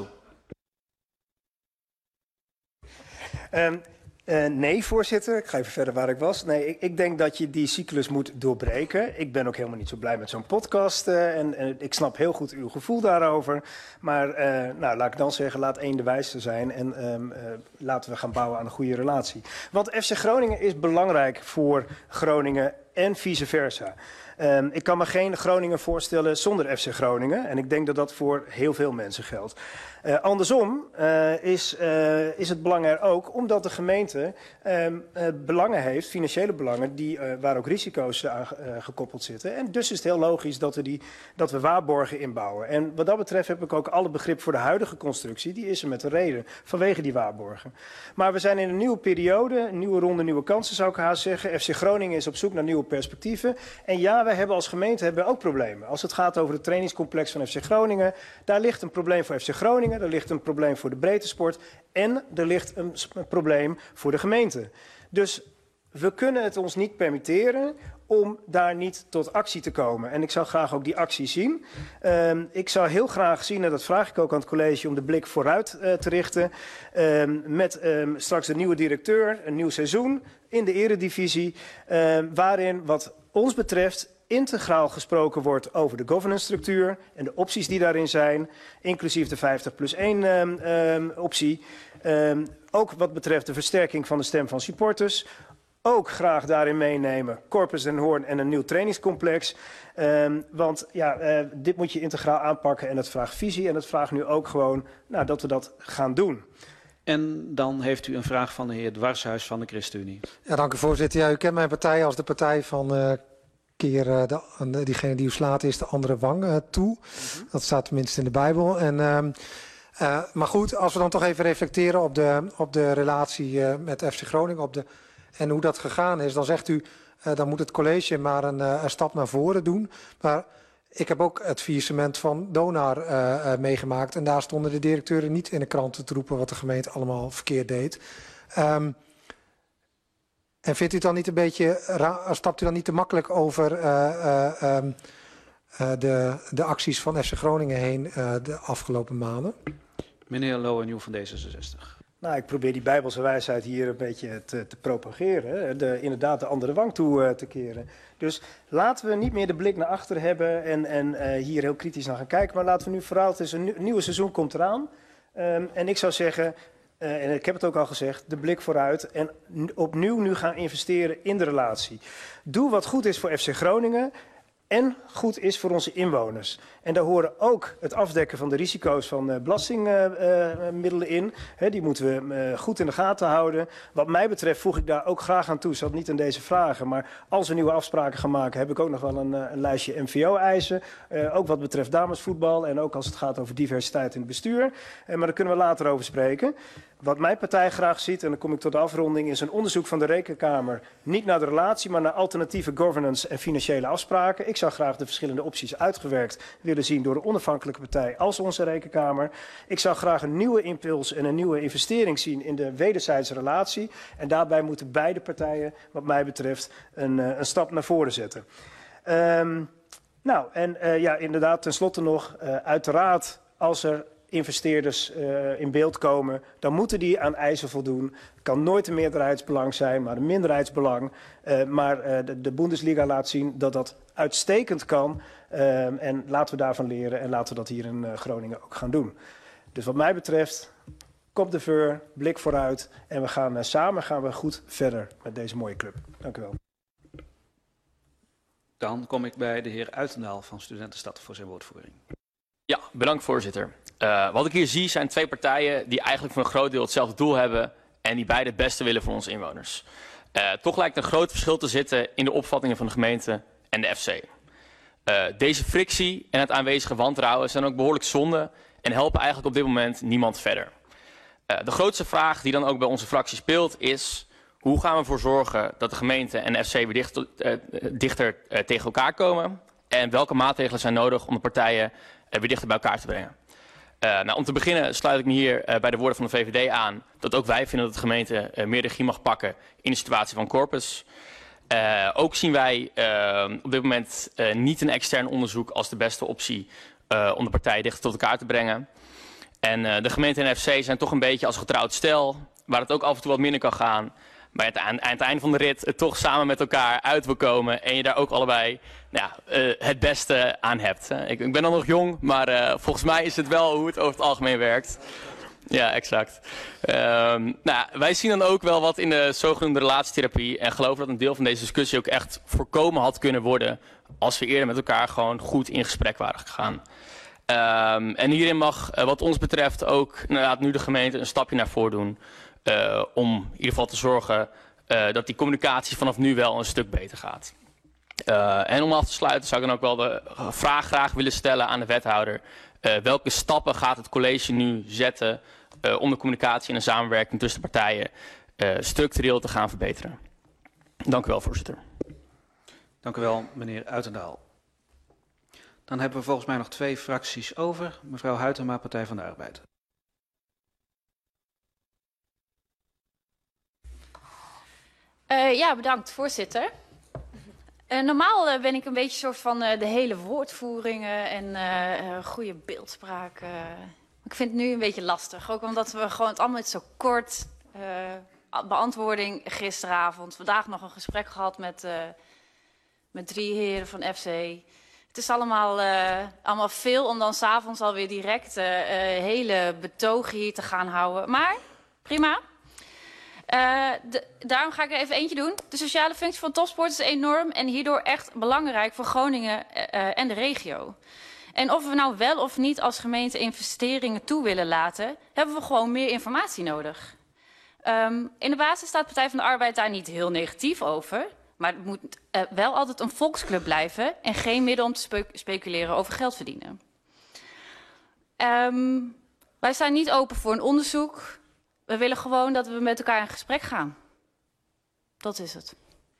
Um, uh, nee, voorzitter. Ik ga even verder waar ik was. Nee, ik, ik denk dat je die cyclus moet doorbreken. Ik ben ook helemaal niet zo blij met zo'n podcast. Uh, en, en ik snap heel goed uw gevoel daarover. Maar uh, nou, laat ik dan zeggen, laat één de wijste zijn. En um, uh, laten we gaan bouwen aan een goede relatie. Want F C Groningen is belangrijk voor Groningen en vice versa. Um, ik kan me geen Groningen voorstellen zonder F C Groningen. En ik denk dat dat voor heel veel mensen geldt. Uh, andersom uh, is, uh, is het belang er ook omdat de gemeente um, uh, belangen heeft, financiële belangen, die, uh, waar ook risico's aan uh, gekoppeld zitten. En dus is het heel logisch dat we, die, dat we waarborgen inbouwen. En wat dat betreft heb ik ook alle begrip voor de huidige constructie. Die is er met een reden, vanwege die waarborgen. Maar we zijn in een nieuwe periode, een nieuwe ronde, nieuwe kansen zou ik haast zeggen. F C Groningen is op zoek naar nieuwe perspectieven. En ja, wij hebben als gemeente hebben ook problemen. Als het gaat over het trainingscomplex van F C Groningen, daar ligt een probleem voor F C Groningen. Er ligt een probleem voor de breedtesport en er ligt een, een probleem voor de gemeente. Dus we kunnen het ons niet permitteren om daar niet tot actie te komen. En ik zou graag ook die actie zien. Um, ik zou heel graag zien, en dat vraag ik ook aan het college, om de blik vooruit uh, te richten. Um, met um, straks een nieuwe directeur, een nieuw seizoen in de eredivisie. Um, waarin wat ons betreft integraal gesproken wordt over de governance structuur en de opties die daarin zijn, inclusief de vijftig plus één um, um, optie. Um, ook wat betreft de versterking van de stem van supporters. Ook graag daarin meenemen Corpus den Hoorn en een nieuw trainingscomplex. Um, want ja, uh, dit moet je integraal aanpakken en dat vraagt visie en dat vraagt nu ook gewoon nou, dat we dat gaan doen. En dan heeft u een vraag van de heer Dwarshuis van de ChristenUnie. Ja, dank u voorzitter. Ja, u kent mijn partij als de partij van uh, keer uh, de, diegene die u slaat is de andere wang uh, toe. Mm-hmm. Dat staat tenminste in de Bijbel. En, uh, uh, maar goed, als we dan toch even reflecteren op de, op de relatie uh, met F C Groningen op de, en hoe dat gegaan is, dan zegt u, uh, dan moet het college maar een, uh, een stap naar voren doen. Maar ik heb ook het faillissement van Donar uh, uh, meegemaakt. En daar stonden de directeuren niet in de kranten te roepen wat de gemeente allemaal verkeerd deed. Um, en vindt u het dan niet een beetje, stapt u dan niet te makkelijk over uh, uh, um, uh, de, de acties van F C Groningen heen uh, de afgelopen maanden? Meneer Loanieu van D zesenzestig. Nou, ik probeer die Bijbelse wijsheid hier een beetje te, te propageren. De, inderdaad de andere wang toe uh, te keren. Dus laten we niet meer de blik naar achter hebben en, en uh, hier heel kritisch naar gaan kijken. Maar laten we nu vooral, het is een, een nieuwe seizoen komt eraan. Um, en ik zou zeggen, uh, en ik heb het ook al gezegd, de blik vooruit. En opnieuw nu gaan investeren in de relatie. Doe wat goed is voor F C Groningen. en goed is voor onze inwoners. En daar horen ook het afdekken van de risico's van uh, belastingmiddelen uh, in. He, die moeten we uh, goed in de gaten houden. Wat mij betreft voeg ik daar ook graag aan toe. Zat niet in deze vragen, maar als we nieuwe afspraken gaan maken, heb ik ook nog wel een, uh, een lijstje M V O-eisen. Uh, ook wat betreft damesvoetbal en ook als het gaat over diversiteit in het bestuur. Uh, maar daar kunnen we later over spreken. Wat mijn partij graag ziet, en dan kom ik tot de afronding, is een onderzoek van de Rekenkamer. Niet naar de relatie, maar naar alternatieve governance en financiële afspraken. Ik zou graag de verschillende opties uitgewerkt willen zien door een onafhankelijke partij als onze Rekenkamer. Ik zou graag een nieuwe impuls en een nieuwe investering zien in de wederzijdse relatie. En daarbij moeten beide partijen, wat mij betreft, een, een stap naar voren zetten. Um, nou, en uh, ja, inderdaad, tenslotte nog, uh, uiteraard, als er investeerders uh, in beeld komen, dan moeten die aan eisen voldoen. Het kan nooit een meerderheidsbelang zijn, maar een minderheidsbelang. Uh, maar uh, de, de Bundesliga laat zien dat dat uitstekend kan. Uh, en laten we daarvan leren en laten we dat hier in uh, Groningen ook gaan doen. Dus wat mij betreft, kop de veur, blik vooruit. En we gaan uh, samen gaan we goed verder met deze mooie club. Dank u wel. Dan kom ik bij de heer Uitendaal van Studentenstad voor zijn woordvoering. Ja, bedankt voorzitter. Uh, wat ik hier zie zijn twee partijen die eigenlijk voor een groot deel hetzelfde doel hebben en die beide het beste willen voor onze inwoners. Uh, toch lijkt een groot verschil te zitten in de opvattingen van de gemeente en de F C. Uh, deze frictie en het aanwezige wantrouwen zijn ook behoorlijk zonde en helpen eigenlijk op dit moment niemand verder. Uh, de grootste vraag die dan ook bij onze fractie speelt is: hoe gaan we ervoor zorgen dat de gemeente en de F C weer dichter, uh, dichter uh, tegen elkaar komen? En welke maatregelen zijn nodig om de partijen uh, weer dichter bij elkaar te brengen? Uh, nou, om te beginnen sluit ik me hier uh, bij de woorden van de V V D aan dat ook wij vinden dat de gemeente uh, meer regie mag pakken in de situatie van Corpus. Uh, ook zien wij uh, op dit moment uh, niet een extern onderzoek als de beste optie uh, om de partijen dichter tot elkaar te brengen. En uh, de gemeente en de F C zijn toch een beetje als getrouwd stel, waar het ook af en toe wat minder kan gaan. Maar het, aan, aan het eind van de rit het toch samen met elkaar uit wil komen en je daar ook allebei nou ja, uh, het beste aan hebt. Ik, ik ben dan nog jong, maar uh, volgens mij is het wel hoe het over het algemeen werkt. Ja, exact. Um, nou, wij zien dan ook wel wat in de zogenoemde relatietherapie en geloven dat een deel van deze discussie ook echt voorkomen had kunnen worden als we eerder met elkaar gewoon goed in gesprek waren gegaan. Um, en hierin mag uh, wat ons betreft ook inderdaad nu de gemeente een stapje naar voren doen. Uh, om in ieder geval te zorgen uh, dat die communicatie vanaf nu wel een stuk beter gaat. Uh, en om af te sluiten zou ik dan ook wel de vraag graag willen stellen aan de wethouder. Uh, welke stappen gaat het college nu zetten uh, om de communicatie en de samenwerking tussen de partijen uh, structureel te gaan verbeteren? Dank u wel, voorzitter. Dank u wel, meneer Uitendaal. Dan hebben we volgens mij nog twee fracties over. Mevrouw Huytema, Partij van de Arbeid. Uh, ja, bedankt, voorzitter. Uh, normaal uh, ben ik een beetje soort van uh, de hele woordvoeringen en uh, uh, goede beeldspraak. Uh, ik vind het nu een beetje lastig. Ook omdat we gewoon het allemaal zo kort uh, beantwoording gisteravond. Vandaag nog een gesprek gehad met, uh, met drie heren van F C. Het is allemaal, uh, allemaal veel om dan s'avonds alweer direct uh, uh, hele betogen hier te gaan houden. Maar prima. Uh, de, daarom ga ik er even eentje doen. De sociale functie van topsport is enorm en hierdoor echt belangrijk voor Groningen uh, en de regio. En of we nou wel of niet als gemeente investeringen toe willen laten, hebben we gewoon meer informatie nodig. Um, in de basis staat Partij van de Arbeid daar niet heel negatief over. Maar het moet uh, wel altijd een volksclub blijven en geen middel om te spe speculeren over geld verdienen. Um, wij staan niet open voor een onderzoek. We willen gewoon dat we met elkaar in gesprek gaan. Dat is het.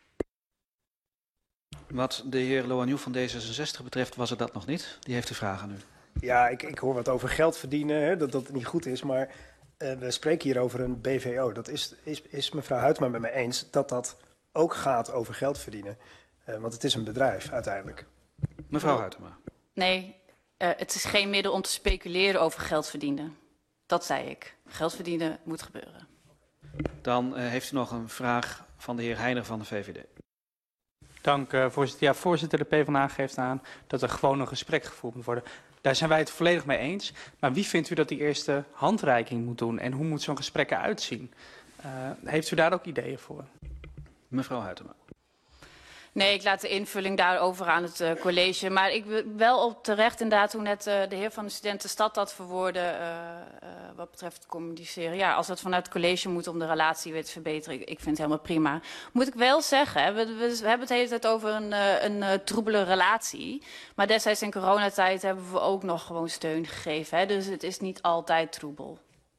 Wat de heer Loanjoe van D zesenzestig betreft was er dat nog niet. Die heeft de vraag aan u. Ja, ik, ik hoor wat over geld verdienen, hè, dat dat niet goed is. Maar uh, we spreken hier over een B V O. Dat is, is, is mevrouw Huytema met me eens dat dat ook gaat over geld verdienen. Uh, want het is een bedrijf uiteindelijk. Mevrouw Huytema. Nee, uh, het is geen middel om te speculeren over geld verdienen. Dat zei ik. Geld verdienen moet gebeuren. Dan uh, heeft u nog een vraag van de heer Heijner van de V V D. Dank, uh, voorzitter. Ja, voorzitter, de PvdA geeft aan dat er gewoon een gesprek gevoerd moet worden. Daar zijn wij het volledig mee eens. Maar wie vindt u dat die eerste handreiking moet doen? En hoe moet zo'n gesprek eruit zien? Uh, heeft u daar ook ideeën voor? Mevrouw Huytema. Nee, ik laat de invulling daarover aan het uh, college. Maar ik wil wel op terecht inderdaad hoe net uh, de heer van de Studentenstad dat verwoordde uh, uh, wat betreft het communiceren. Ja, als dat vanuit het college moet om de relatie weer te verbeteren, ik, ik vind het helemaal prima. Moet ik wel zeggen, hè, we, we, we hebben het de hele tijd over een, uh, een uh, troebele relatie. Maar destijds in coronatijd hebben we ook nog gewoon steun gegeven. Hè, dus het is niet altijd troebel.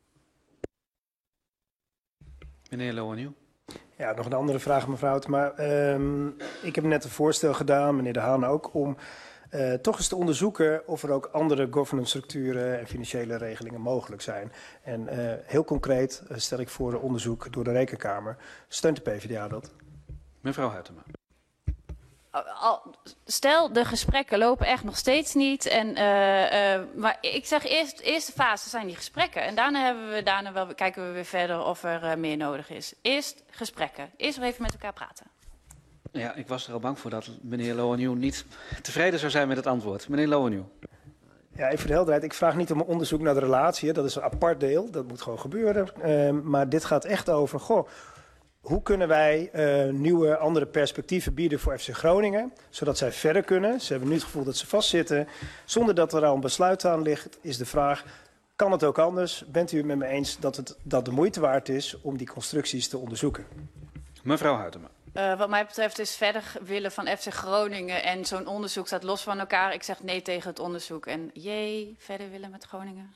Meneer Loanieuw. Ja, nog een andere vraag, mevrouw. Maar um, ik heb net een voorstel gedaan, meneer De Haan ook, om uh, toch eens te onderzoeken of er ook andere governance structuren en financiële regelingen mogelijk zijn. En uh, heel concreet uh, stel ik voor een onderzoek door de Rekenkamer. Steunt de P v d A dat? Mevrouw Huytema. Stel, de gesprekken lopen echt nog steeds niet. En, uh, uh, maar ik zeg eerst, de eerste fase zijn die gesprekken. En daarna, hebben we, daarna wel, kijken we weer verder of er uh, meer nodig is. Eerst gesprekken. Eerst weer even met elkaar praten. Ja, ik was er al bang voor dat meneer Loanieuw niet tevreden zou zijn met het antwoord. Meneer Loanieuw. Ja, even voor de helderheid. Ik vraag niet om een onderzoek naar de relatie. Hè. Dat is een apart deel. Dat moet gewoon gebeuren. Uh, maar dit gaat echt over... Goh, hoe kunnen wij uh, nieuwe, andere perspectieven bieden voor F C Groningen, zodat zij verder kunnen? Ze hebben nu het gevoel dat ze vastzitten. Zonder dat er al een besluit aan ligt, is de vraag, kan het ook anders? Bent u het met me eens dat het dat de moeite waard is om die constructies te onderzoeken? Mevrouw Huytema. Uh, wat mij betreft is verder willen van F C Groningen en zo'n onderzoek staat los van elkaar. Ik zeg nee tegen het onderzoek en jee, verder willen met Groningen.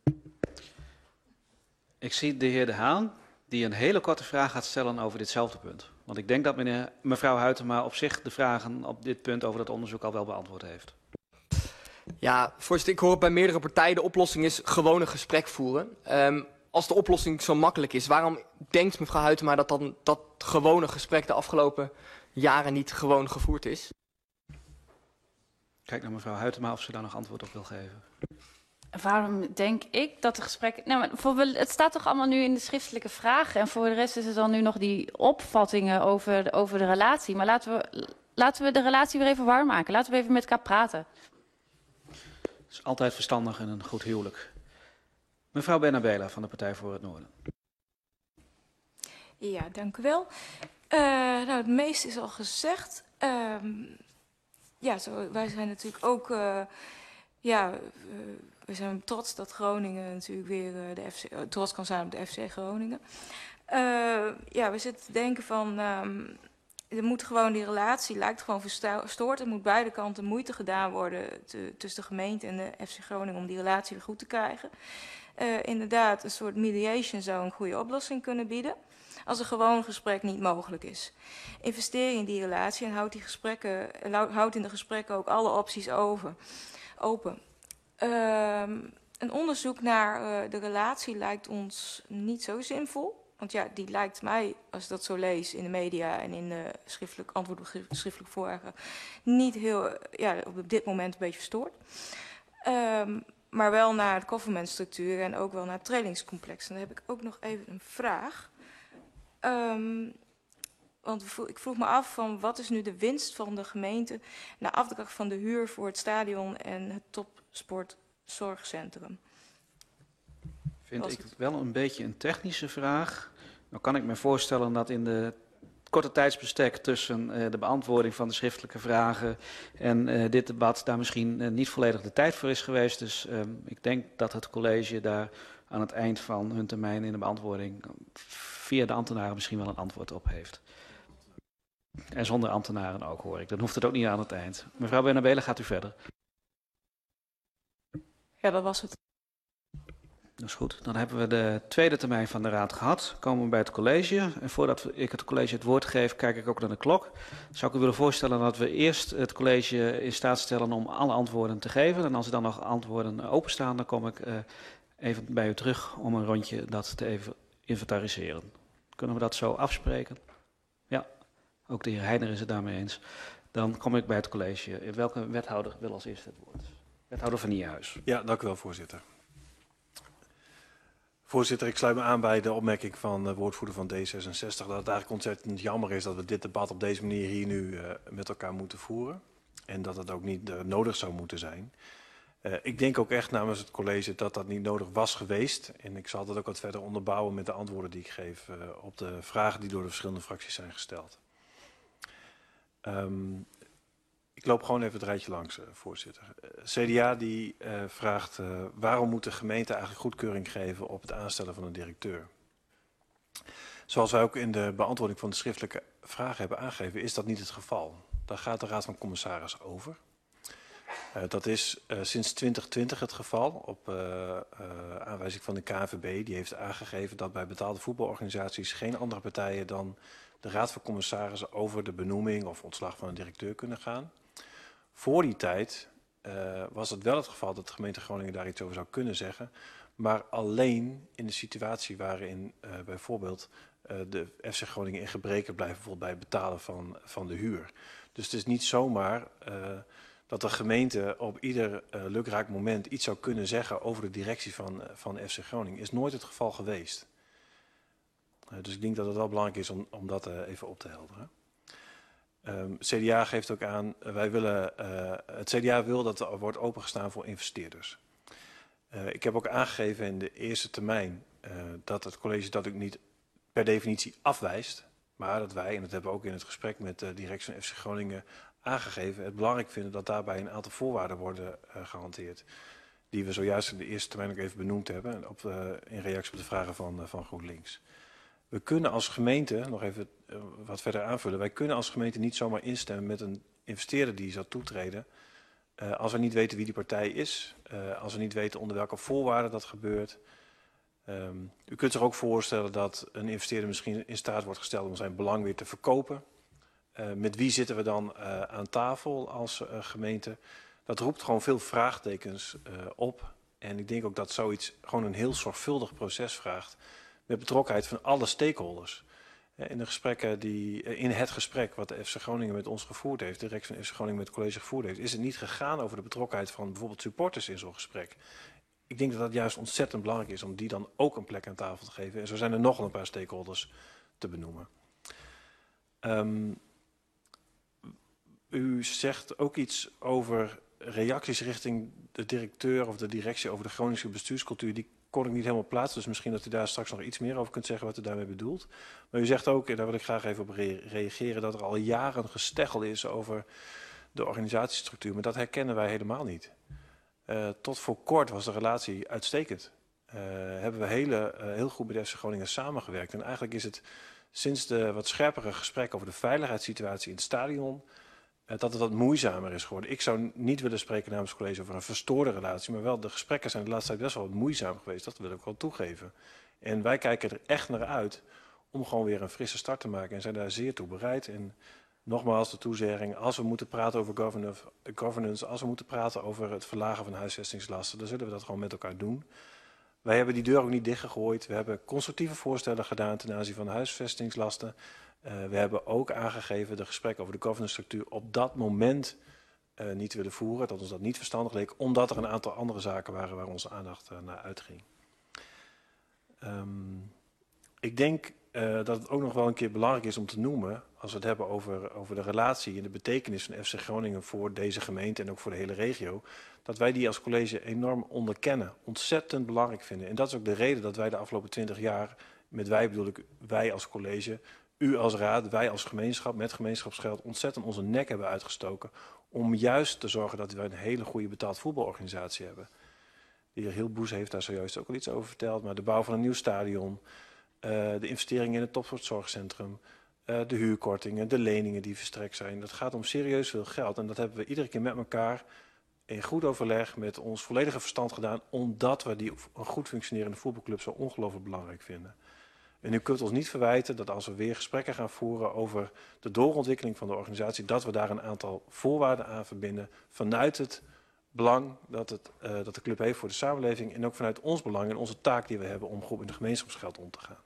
Ik zie de heer De Haan, die een hele korte vraag gaat stellen over ditzelfde punt. Want ik denk dat meneer, mevrouw Huytema op zich de vragen op dit punt over dat onderzoek al wel beantwoord heeft. Ja, voorzitter, ik hoor bij meerdere partijen de oplossing is gewoon een gesprek voeren. Um, als de oplossing zo makkelijk is, waarom denkt mevrouw Huytema dat dan dat gewone gesprek de afgelopen jaren niet gewoon gevoerd is? Kijk naar mevrouw Huytema of ze daar nog antwoord op wil geven. Waarom denk ik dat de gesprekken... Nou, maar voor, het staat toch allemaal nu in de schriftelijke vragen. En voor de rest is er dan nu nog die opvattingen over de, over de relatie. Maar laten we, laten we de relatie weer even warm maken. Laten we even met elkaar praten. Het is altijd verstandig in een goed huwelijk. Mevrouw Bernabela van de Partij voor het Noorden. Ja, dank u wel. Uh, nou, het meeste is al gezegd. Uh, ja, zo, wij zijn natuurlijk ook... Uh, ja... Uh, We zijn trots dat Groningen natuurlijk weer uh, de F C, uh, trots kan zijn op de F C Groningen. Uh, ja, we zitten te denken van, um, er moet gewoon die relatie lijkt gewoon verstoord. Er moet beide kanten moeite gedaan worden te, tussen de gemeente en de F C Groningen om die relatie weer goed te krijgen. Uh, inderdaad, een soort mediation zou een goede oplossing kunnen bieden. Als een gewoon gesprek niet mogelijk is. Investeer in die relatie en houd, die gesprekken, houd in de gesprekken ook alle opties over, open. Uh, een onderzoek naar uh, de relatie lijkt ons niet zo zinvol. Want ja, die lijkt mij, als ik dat zo lees in de media en in de schriftelijk antwoord op schriftelijk vragen, niet heel, ja, op dit moment een beetje verstoord. Um, maar wel naar de governmentstructuur en ook wel naar het trainingscomplex. En dan heb ik ook nog even een vraag. Um, Want ik vroeg me af van wat is nu de winst van de gemeente na afdracht van de huur voor het stadion en het topsportzorgcentrum? Vind Was ik het? wel een beetje een technische vraag. Nou kan ik me voorstellen dat in de korte tijdsbestek tussen uh, de beantwoording van de schriftelijke vragen en uh, dit debat daar misschien uh, niet volledig de tijd voor is geweest. Dus uh, ik denk dat het college daar aan het eind van hun termijn in de beantwoording via de ambtenaren misschien wel een antwoord op heeft. En zonder ambtenaren ook, hoor ik. Dan hoeft het ook niet aan het eind. Mevrouw Bernabela, gaat u verder. Ja, dat was het. Dat is goed. Dan hebben we de tweede termijn van de raad gehad. Komen we bij het college. En voordat ik het college het woord geef, kijk ik ook naar de klok. Zou ik u willen voorstellen dat we eerst het college in staat stellen om alle antwoorden te geven. En als er dan nog antwoorden openstaan, dan kom ik uh, even bij u terug om een rondje dat te even inventariseren. Kunnen we dat zo afspreken? Ja. Ook de heer Heijner is het daarmee eens. Dan kom ik bij het college. Welke wethouder wil als eerste het woord? Wethouder van Nierhuis. Ja, dank u wel, voorzitter. Voorzitter, ik sluit me aan bij de opmerking van de woordvoerder van D zesenzestig... dat het eigenlijk ontzettend jammer is dat we dit debat op deze manier hier nu uh, met elkaar moeten voeren. En dat het ook niet uh, nodig zou moeten zijn. Uh, ik denk ook echt namens het college dat dat niet nodig was geweest. En ik zal dat ook wat verder onderbouwen met de antwoorden die ik geef uh, op de vragen die door de verschillende fracties zijn gesteld. Um, ik loop gewoon even het rijtje langs, uh, voorzitter. Uh, C D A die uh, vraagt uh, waarom moet de gemeente eigenlijk goedkeuring geven op het aanstellen van een directeur? Zoals wij ook in de beantwoording van de schriftelijke vragen hebben aangegeven, is dat niet het geval. Daar gaat de Raad van Commissarissen over. Uh, dat is uh, sinds twintig twintig het geval, op uh, uh, aanwijzing van de K N V B. Die heeft aangegeven dat bij betaalde voetbalorganisaties geen andere partijen dan de Raad van Commissarissen over de benoeming of ontslag van een directeur kunnen gaan. Voor die tijd uh, was het wel het geval dat de gemeente Groningen daar iets over zou kunnen zeggen, maar alleen in de situatie waarin uh, bijvoorbeeld uh, de F C Groningen in gebreke blijft, bijvoorbeeld bij het betalen van, van de huur. Dus het is niet zomaar uh, dat de gemeente op ieder uh, lukraak moment iets zou kunnen zeggen over de directie van, uh, van F C Groningen. Is nooit het geval geweest. Uh, dus ik denk dat het wel belangrijk is om, om dat uh, even op te helderen. Um, C D A geeft ook aan, uh, wij willen, uh, het C D A wil dat er wordt opengestaan voor investeerders. Uh, ik heb ook aangegeven in de eerste termijn uh, dat het college dat ook niet per definitie afwijst. Maar dat wij, en dat hebben we ook in het gesprek met de directie van F C Groningen aangegeven, het belangrijk vinden dat daarbij een aantal voorwaarden worden uh, gehanteerd. Die we zojuist in de eerste termijn ook even benoemd hebben, op, uh, in reactie op de vragen van, uh, van GroenLinks. We kunnen als gemeente, nog even uh, wat verder aanvullen, wij kunnen als gemeente niet zomaar instemmen met een investeerder die zou toetreden, uh, als we niet weten wie die partij is, uh, als we niet weten onder welke voorwaarden dat gebeurt. Um, u kunt zich ook voorstellen dat een investeerder misschien in staat wordt gesteld om zijn belang weer te verkopen. Uh, met wie zitten we dan uh, aan tafel als uh, gemeente? Dat roept gewoon veel vraagtekens uh, op. En ik denk ook dat zoiets gewoon een heel zorgvuldig proces vraagt met betrokkenheid van alle stakeholders. Uh, in, de gesprekken die, uh, in het gesprek wat de F C Groningen met ons gevoerd heeft, de directie van F C Groningen met het college gevoerd heeft, is het niet gegaan over de betrokkenheid van bijvoorbeeld supporters in zo'n gesprek. Ik denk dat dat juist ontzettend belangrijk is om die dan ook een plek aan tafel te geven. En zo zijn er nog een paar stakeholders te benoemen. Um, u zegt ook iets over reacties richting de directeur of de directie over de Groningse bestuurscultuur. Die kon ik niet helemaal plaatsen, dus misschien dat u daar straks nog iets meer over kunt zeggen wat u daarmee bedoelt. Maar u zegt ook, en daar wil ik graag even op re reageren, dat er al jaren gesteggel is over de organisatiestructuur. Maar dat herkennen wij helemaal niet. Uh, tot voor kort was de relatie uitstekend. Uh, hebben we hele, uh, heel goed met de F C Groningen samengewerkt. En eigenlijk is het sinds de wat scherpere gesprekken over de veiligheidssituatie in het stadion, uh, dat het wat moeizamer is geworden. Ik zou niet willen spreken namens het college over een verstoorde relatie, maar wel de gesprekken zijn de laatste tijd best wel wat moeizaam geweest. Dat wil ik wel toegeven. En wij kijken er echt naar uit om gewoon weer een frisse start te maken en zijn daar zeer toe bereid. En nogmaals de toezegging, als we moeten praten over governance, als we moeten praten over het verlagen van huisvestingslasten, dan zullen we dat gewoon met elkaar doen. Wij hebben die deur ook niet dichtgegooid. We hebben constructieve voorstellen gedaan ten aanzien van de huisvestingslasten. Uh, we hebben ook aangegeven de gesprekken over de governance structuur op dat moment uh, niet willen voeren. Dat ons dat niet verstandig leek, omdat er een aantal andere zaken waren waar onze aandacht uh, naar uitging. Um, ik denk uh, dat het ook nog wel een keer belangrijk is om te noemen, als we het hebben over, over de relatie en de betekenis van F C Groningen voor deze gemeente en ook voor de hele regio, dat wij die als college enorm onderkennen, ontzettend belangrijk vinden. En dat is ook de reden dat wij de afgelopen twintig jaar, met wij bedoel ik wij als college, u als raad, wij als gemeenschap met gemeenschapsgeld ontzettend onze nek hebben uitgestoken om juist te zorgen dat wij een hele goede betaald voetbalorganisatie hebben. De heer Hilboes heeft daar zojuist ook al iets over verteld, maar de bouw van een nieuw stadion, uh, de investeringen in het topsportzorgcentrum, uh, de huurkortingen, de leningen die verstrekt zijn. Dat gaat om serieus veel geld en dat hebben we iedere keer met elkaar in goed overleg met ons volledige verstand gedaan, omdat we die een goed functionerende voetbalclub zo ongelooflijk belangrijk vinden. En u kunt ons niet verwijten dat als we weer gesprekken gaan voeren over de doorontwikkeling van de organisatie, dat we daar een aantal voorwaarden aan verbinden vanuit het belang dat, het, uh, dat de club heeft voor de samenleving en ook vanuit ons belang en onze taak die we hebben om goed met de gemeenschapsgeld om te gaan.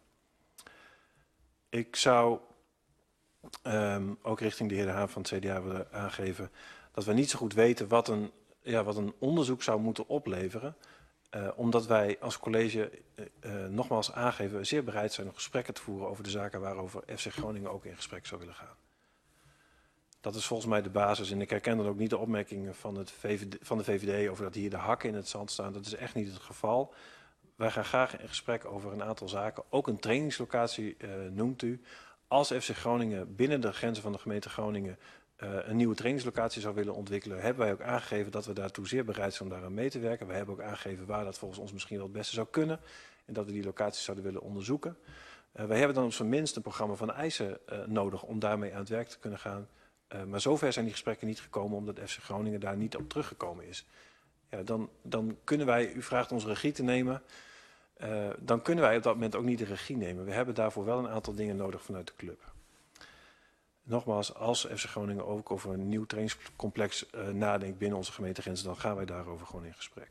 Ik zou um, ook richting de heer De Haan van het C D A willen aangeven dat we niet zo goed weten wat een, ja, wat een onderzoek zou moeten opleveren. Uh, omdat wij als college, uh, uh, nogmaals aangeven, zeer bereid zijn om gesprekken te voeren over de zaken waarover F C Groningen ook in gesprek zou willen gaan. Dat is volgens mij de basis. En ik herken dan ook niet de opmerkingen van, het V V D, van de V V D over dat hier de hakken in het zand staan. Dat is echt niet het geval. Wij gaan graag in gesprek over een aantal zaken. Ook een trainingslocatie uh, noemt u. Als F C Groningen binnen de grenzen van de gemeente Groningen uh, een nieuwe trainingslocatie zou willen ontwikkelen, hebben wij ook aangegeven dat we daartoe zeer bereid zijn om daaraan mee te werken. We hebben ook aangegeven waar dat volgens ons misschien wel het beste zou kunnen en dat we die locaties zouden willen onderzoeken. Uh, wij hebben dan op zijn minst een programma van eisen uh, nodig om daarmee aan het werk te kunnen gaan. Uh, maar zover zijn die gesprekken niet gekomen omdat F C Groningen daar niet op teruggekomen is. Ja, dan, dan kunnen wij, u vraagt ons regie te nemen, uh, dan kunnen wij op dat moment ook niet de regie nemen. We hebben daarvoor wel een aantal dingen nodig vanuit de club. Nogmaals, als F C Groningen ook over een nieuw trainingscomplex uh, nadenkt binnen onze gemeentegrenzen, dan gaan wij daarover gewoon in gesprek.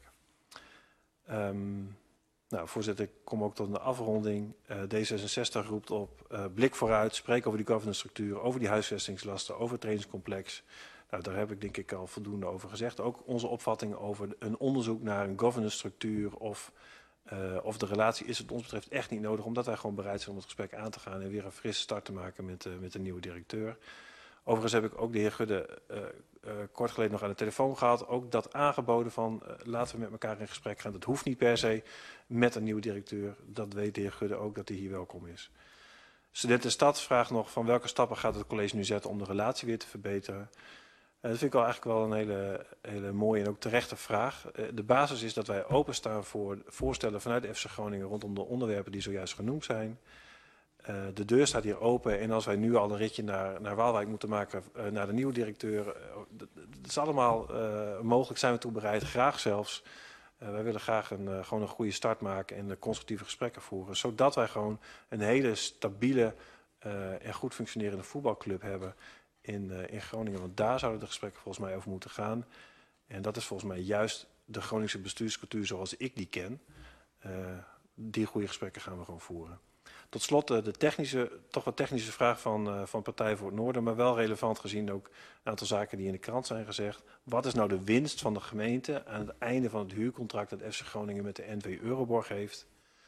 Um, nou, voorzitter, ik kom ook tot een afronding. Uh, D zesenzestig roept op uh, blik vooruit, spreek over die governance structuur, over die huisvestingslasten, over het trainingscomplex. Nou, daar heb ik denk ik al voldoende over gezegd. Ook onze opvatting over een onderzoek naar een governance structuur of, uh, of de relatie is wat ons betreft echt niet nodig, omdat wij gewoon bereid zijn om het gesprek aan te gaan en weer een frisse start te maken met, uh, met de nieuwe directeur. Overigens heb ik ook de heer Gudde uh, uh, kort geleden nog aan de telefoon gehad. Ook dat aangeboden van uh, laten we met elkaar in gesprek gaan. Dat hoeft niet per se met een nieuwe directeur. Dat weet de heer Gudde ook dat hij hier welkom is. Studenten Stad vraagt nog van welke stappen gaat het college nu zetten om de relatie weer te verbeteren. Uh, dat vind ik wel eigenlijk wel een hele, hele mooie en ook terechte vraag. Uh, de basis is dat wij openstaan voor voorstellen vanuit de F C Groningen rondom de onderwerpen die zojuist genoemd zijn. Uh, de deur staat hier open en als wij nu al een ritje naar, naar Waalwijk moeten maken, uh, naar de nieuwe directeur, uh, dat, dat is allemaal uh, mogelijk, zijn we toe bereid, graag zelfs. Uh, wij willen graag een, uh, gewoon een goede start maken en uh, constructieve gesprekken voeren, zodat wij gewoon een hele stabiele uh, en goed functionerende voetbalclub hebben in, uh, in Groningen. Want daar zouden de gesprekken volgens mij over moeten gaan. En dat is volgens mij juist de Groningse bestuurscultuur zoals ik die ken. Uh, die goede gesprekken gaan we gewoon voeren. Tot slot de technische, toch wat technische vraag van, uh, van Partij voor het Noorden, maar wel relevant gezien ook een aantal zaken die in de krant zijn gezegd. Wat is nou de winst van de gemeente aan het einde van het huurcontract dat F C Groningen met de N V Euroborg heeft?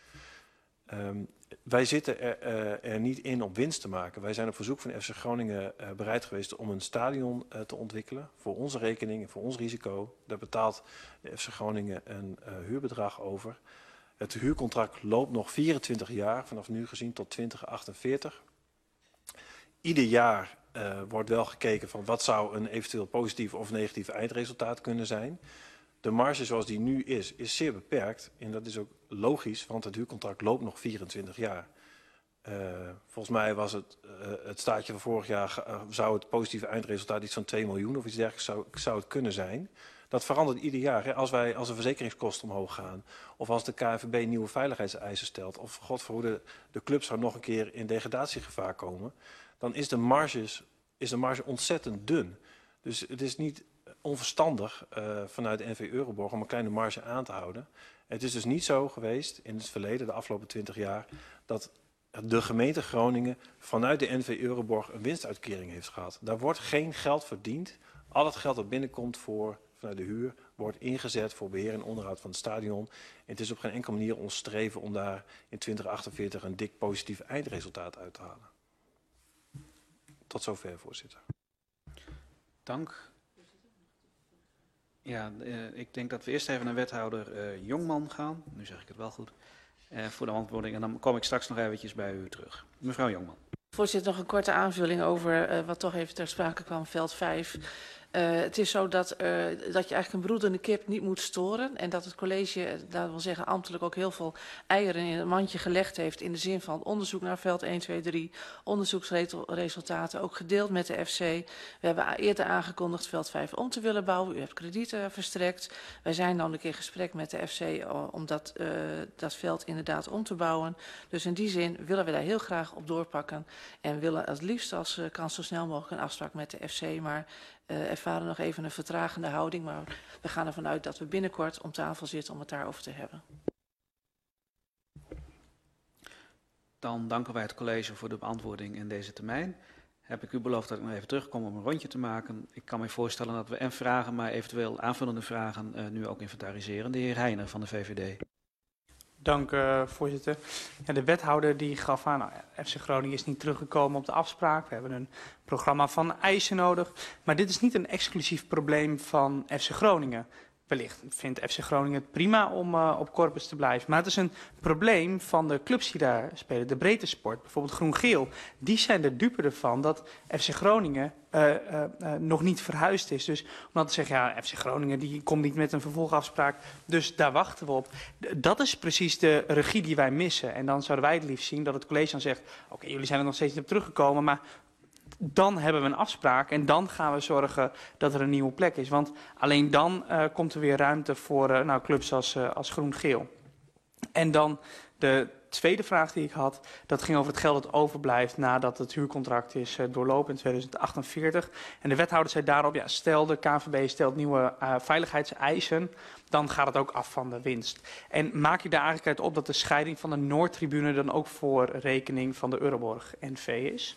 Um, wij zitten er, uh, er niet in om winst te maken. Wij zijn op verzoek van F C Groningen uh, bereid geweest om een stadion uh, te ontwikkelen voor onze rekening en voor ons risico. Daar betaalt de F C Groningen een uh, huurbedrag over. Het huurcontract loopt nog vierentwintig jaar, vanaf nu gezien tot twintig achtenveertig. Ieder jaar uh, wordt wel gekeken van wat zou een eventueel positief of negatief eindresultaat kunnen zijn. De marge zoals die nu is, is zeer beperkt. En dat is ook logisch, want het huurcontract loopt nog vierentwintig jaar. Uh, volgens mij was het, uh, het staatje van vorig jaar, uh, zou het positieve eindresultaat iets van twee miljoen of iets dergelijks zou, zou het kunnen zijn. Dat verandert ieder jaar. Hè. Als, wij, als de verzekeringskosten omhoog gaan, of als de K N V B nieuwe veiligheidseisen stelt, of god verhoede, de club zou nog een keer in degradatiegevaar komen, dan is de, marges, is de marge ontzettend dun. Dus het is niet onverstandig uh, vanuit de N V Euroborg om een kleine marge aan te houden. Het is dus niet zo geweest in het verleden, de afgelopen twintig jaar, dat de gemeente Groningen vanuit de N V Euroborg een winstuitkering heeft gehad. Daar wordt geen geld verdiend. Al het geld dat binnenkomt voor, vanuit de huur wordt ingezet voor beheer en onderhoud van het stadion. En het is op geen enkele manier ons streven om daar in twintig achtenveertig een dik positief eindresultaat uit te halen. Tot zover, voorzitter. Dank. Ja, uh, ik denk dat we eerst even naar wethouder uh, Jongman gaan. Nu zeg ik het wel goed. Uh, voor de antwoording. En dan kom ik straks nog eventjes bij u terug. Mevrouw Jongman. Voorzitter, nog een korte aanvulling over uh, wat toch even ter sprake kwam, veld vijf. Uh, het is zo dat, uh, dat je eigenlijk een broedende kip niet moet storen. En dat het college, dat wil zeggen ambtelijk, ook heel veel eieren in het mandje gelegd heeft. In de zin van onderzoek naar veld één, twee, drie. Onderzoeksresultaten ook gedeeld met de F C. We hebben eerder aangekondigd veld vijf om te willen bouwen. U hebt kredieten verstrekt. Wij zijn namelijk in gesprek met de F C om dat, uh, dat veld inderdaad om te bouwen. Dus in die zin willen we daar heel graag op doorpakken. En willen het liefst als uh, kan zo snel mogelijk een afspraak met de F C. Maar uh, ervaren nog even een vertragende houding. Maar we gaan ervan uit dat we binnenkort om tafel zitten om het daarover te hebben. Dan danken wij het college voor de beantwoording in deze termijn. Heb ik u beloofd dat ik nog even terugkom om een rondje te maken. Ik kan me voorstellen dat we en vragen, maar eventueel aanvullende vragen uh, nu ook inventariseren. De heer Heijnen van de V V D. Dank, uh, voorzitter. Ja, de wethouder die gaf aan, nou, F C Groningen is niet teruggekomen op de afspraak. We hebben een programma van eisen nodig. Maar dit is niet een exclusief probleem van F C Groningen. wellicht vindt F C Groningen het prima om uh, op Corpus te blijven. Maar het is een probleem van de clubs die daar spelen, de breedte sport. Bijvoorbeeld Groen-Geel. Die zijn de dupe ervan dat F C Groningen uh, uh, uh, nog niet verhuisd is. Dus om dan te zeggen, ja, F C Groningen die komt niet met een vervolgafspraak, dus daar wachten we op. D dat is precies de regie die wij missen. En dan zouden wij het liefst zien dat het college dan zegt, oké, okay, jullie zijn er nog steeds niet op teruggekomen, maar dan hebben we een afspraak en dan gaan we zorgen dat er een nieuwe plek is. Want alleen dan uh, komt er weer ruimte voor uh, nou, clubs als, uh, als Groen-Geel. En dan de tweede vraag die ik had, dat ging over het geld dat overblijft nadat het huurcontract is uh, doorlopen in tweeduizend achtenveertig. En de wethouder zei daarop, ja, stel de K N V B stelt nieuwe uh, veiligheidseisen, dan gaat het ook af van de winst. En maak je daar eigenlijk uit op dat de scheiding van de Noordtribune dan ook voor rekening van de Euroborg N V is?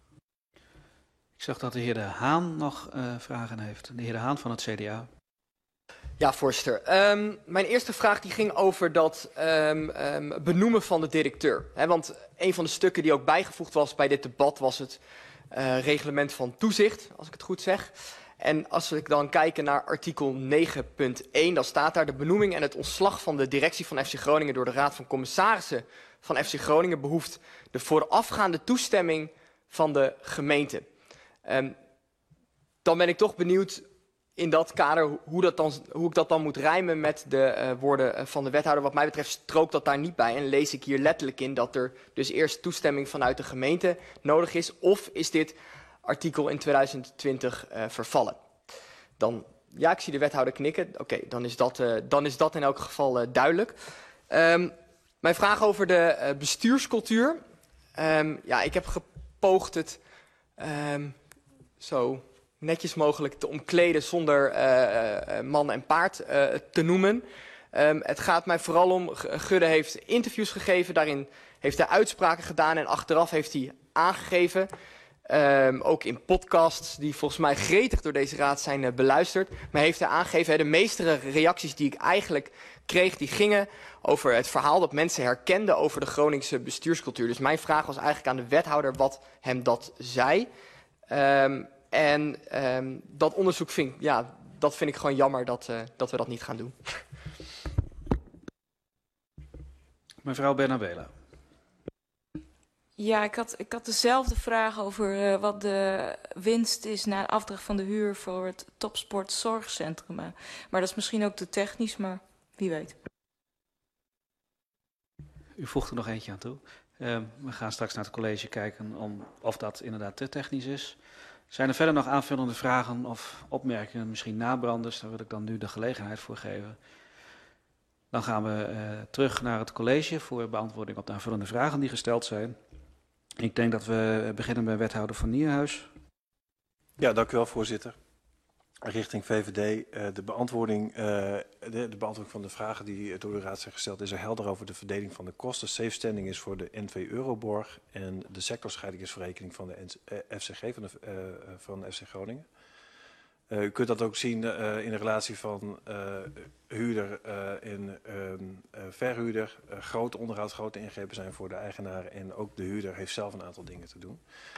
Ik zag dat de heer De Haan nog uh, vragen heeft. De heer De Haan van het C D A. Ja, voorzitter. Um, mijn eerste vraag die ging over dat um, um, benoemen van de directeur. He, want een van de stukken die ook bijgevoegd was bij dit debat was het uh, reglement van toezicht, als ik het goed zeg. En als ik dan kijk naar artikel negen punt één, dan staat daar de benoeming en het ontslag van de directie van F C Groningen door de Raad van Commissarissen van F C Groningen behoeft de voorafgaande toestemming van de gemeente. Um, dan ben ik toch benieuwd in dat kader hoe, dat dan, hoe ik dat dan moet rijmen met de uh, woorden van de wethouder. Wat mij betreft strookt dat daar niet bij en lees ik hier letterlijk in dat er dus eerst toestemming vanuit de gemeente nodig is. Of is dit artikel in tweeduizend twintig uh, vervallen? Dan, ja, ik zie de wethouder knikken. Oké, okay, dan, uh, dan is dat in elk geval uh, duidelijk. Um, mijn vraag over de uh, bestuurscultuur. Um, ja, ik heb gepoogd het um, zo netjes mogelijk te omkleden zonder uh, uh, man en paard uh, te noemen. Um, het gaat mij vooral om, Gudde heeft interviews gegeven, daarin heeft hij uitspraken gedaan en achteraf heeft hij aangegeven, um, ook in podcasts die volgens mij gretig door deze raad zijn uh, beluisterd, maar heeft hij aangegeven, hè, de meeste reacties die ik eigenlijk kreeg, die gingen over het verhaal dat mensen herkenden over de Groningse bestuurscultuur. Dus mijn vraag was eigenlijk aan de wethouder wat hem dat zei. Um, En um, dat onderzoek vind, ja, dat vind ik gewoon jammer dat, uh, dat we dat niet gaan doen. Mevrouw Bernabela. Ja, ik had, ik had dezelfde vraag over uh, wat de winst is na afdracht van de huur voor het Topsport Zorgcentrum. Maar dat is misschien ook te technisch, maar wie weet. U voegt er nog eentje aan toe. Uh, we gaan straks naar het college kijken om, of dat inderdaad te technisch is. Zijn er verder nog aanvullende vragen of opmerkingen, misschien nabranders? Daar wil ik dan nu de gelegenheid voor geven. Dan gaan we uh, terug naar het college voor beantwoording op de aanvullende vragen die gesteld zijn. Ik denk dat we beginnen bij wethouder Van Nierhuis. Ja, dank u wel, voorzitter. Richting V V D, uh, de, beantwoording, uh, de, de beantwoording van de vragen die door de raad zijn gesteld is er helder over de verdeling van de kosten. Safe standing is voor de N V Euroborg en de sectorscheiding is voor rekening van de uh, F C G, van, de, uh, van F C Groningen. Uh, u kunt dat ook zien uh, in de relatie van uh, huurder uh, en uh, uh, verhuurder. Uh, grote onderhoud, grote ingrepen zijn voor de eigenaar en ook de huurder heeft zelf een aantal dingen te doen.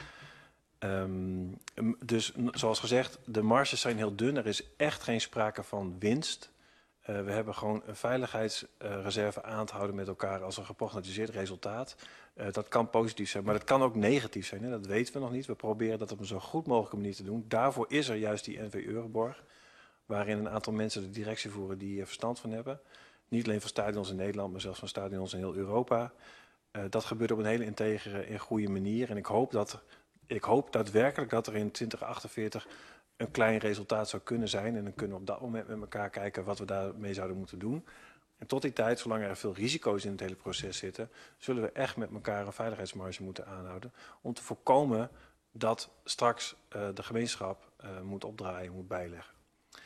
Um, dus zoals gezegd, de marges zijn heel dun. Er is echt geen sprake van winst. Uh, we hebben gewoon een veiligheidsreserve uh, aan te houden met elkaar als een geprognosticeerd resultaat. Uh, dat kan positief zijn, maar dat kan ook negatief zijn. Hè? Dat weten we nog niet. We proberen dat op een zo goed mogelijke manier te doen. Daarvoor is er juist die N V Euroborg, waarin een aantal mensen de directie voeren die er verstand van hebben. Niet alleen van stadions in Nederland, maar zelfs van stadions in heel Europa. Uh, dat gebeurt op een hele integere en goede manier. En ik hoop dat... Ik hoop daadwerkelijk dat er in twintig achtenveertig een klein resultaat zou kunnen zijn. En dan kunnen we op dat moment met elkaar kijken wat we daarmee zouden moeten doen. En tot die tijd, zolang er veel risico's in het hele proces zitten, zullen we echt met elkaar een veiligheidsmarge moeten aanhouden. Om te voorkomen dat straks uh, de gemeenschap uh, moet opdraaien, moet bijleggen.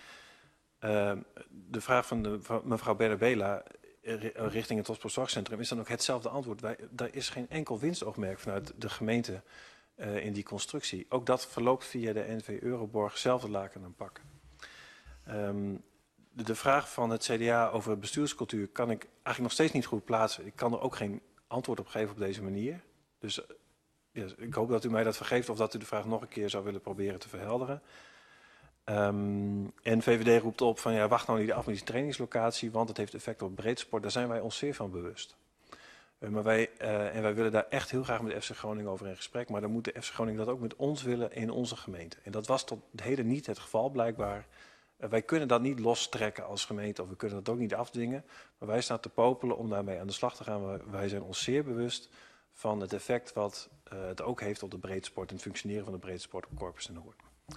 Uh, de vraag van, de, van mevrouw Bernabela richting het Topsport Zorgcentrum is dan ook hetzelfde antwoord. Wij, er is geen enkel winstoogmerk vanuit de gemeente Uh, in die constructie. Ook dat verloopt via de N V Euroborg, zelfde laken en pakken. Um, de, de vraag van het C D A over bestuurscultuur kan ik eigenlijk nog steeds niet goed plaatsen. Ik kan er ook geen antwoord op geven op deze manier. Dus uh, ja, ik hoop dat u mij dat vergeeft of dat u de vraag nog een keer zou willen proberen te verhelderen. Um, en V V D roept op van ja, wacht nou niet af met die trainingslocatie, want het heeft effect op breedsport. Daar zijn wij ons zeer van bewust. Uh, maar wij, uh, en wij willen daar echt heel graag met de F C Groningen over in gesprek. Maar dan moet de F C Groningen dat ook met ons willen in onze gemeente. En dat was tot heden niet het geval blijkbaar. Uh, wij kunnen dat niet lostrekken als gemeente of we kunnen dat ook niet afdwingen. Maar wij staan te popelen om daarmee aan de slag te gaan. Wij, wij zijn ons zeer bewust van het effect wat uh, het ook heeft op de breedsport en het functioneren van de breedsport op Corpus en Hoorn.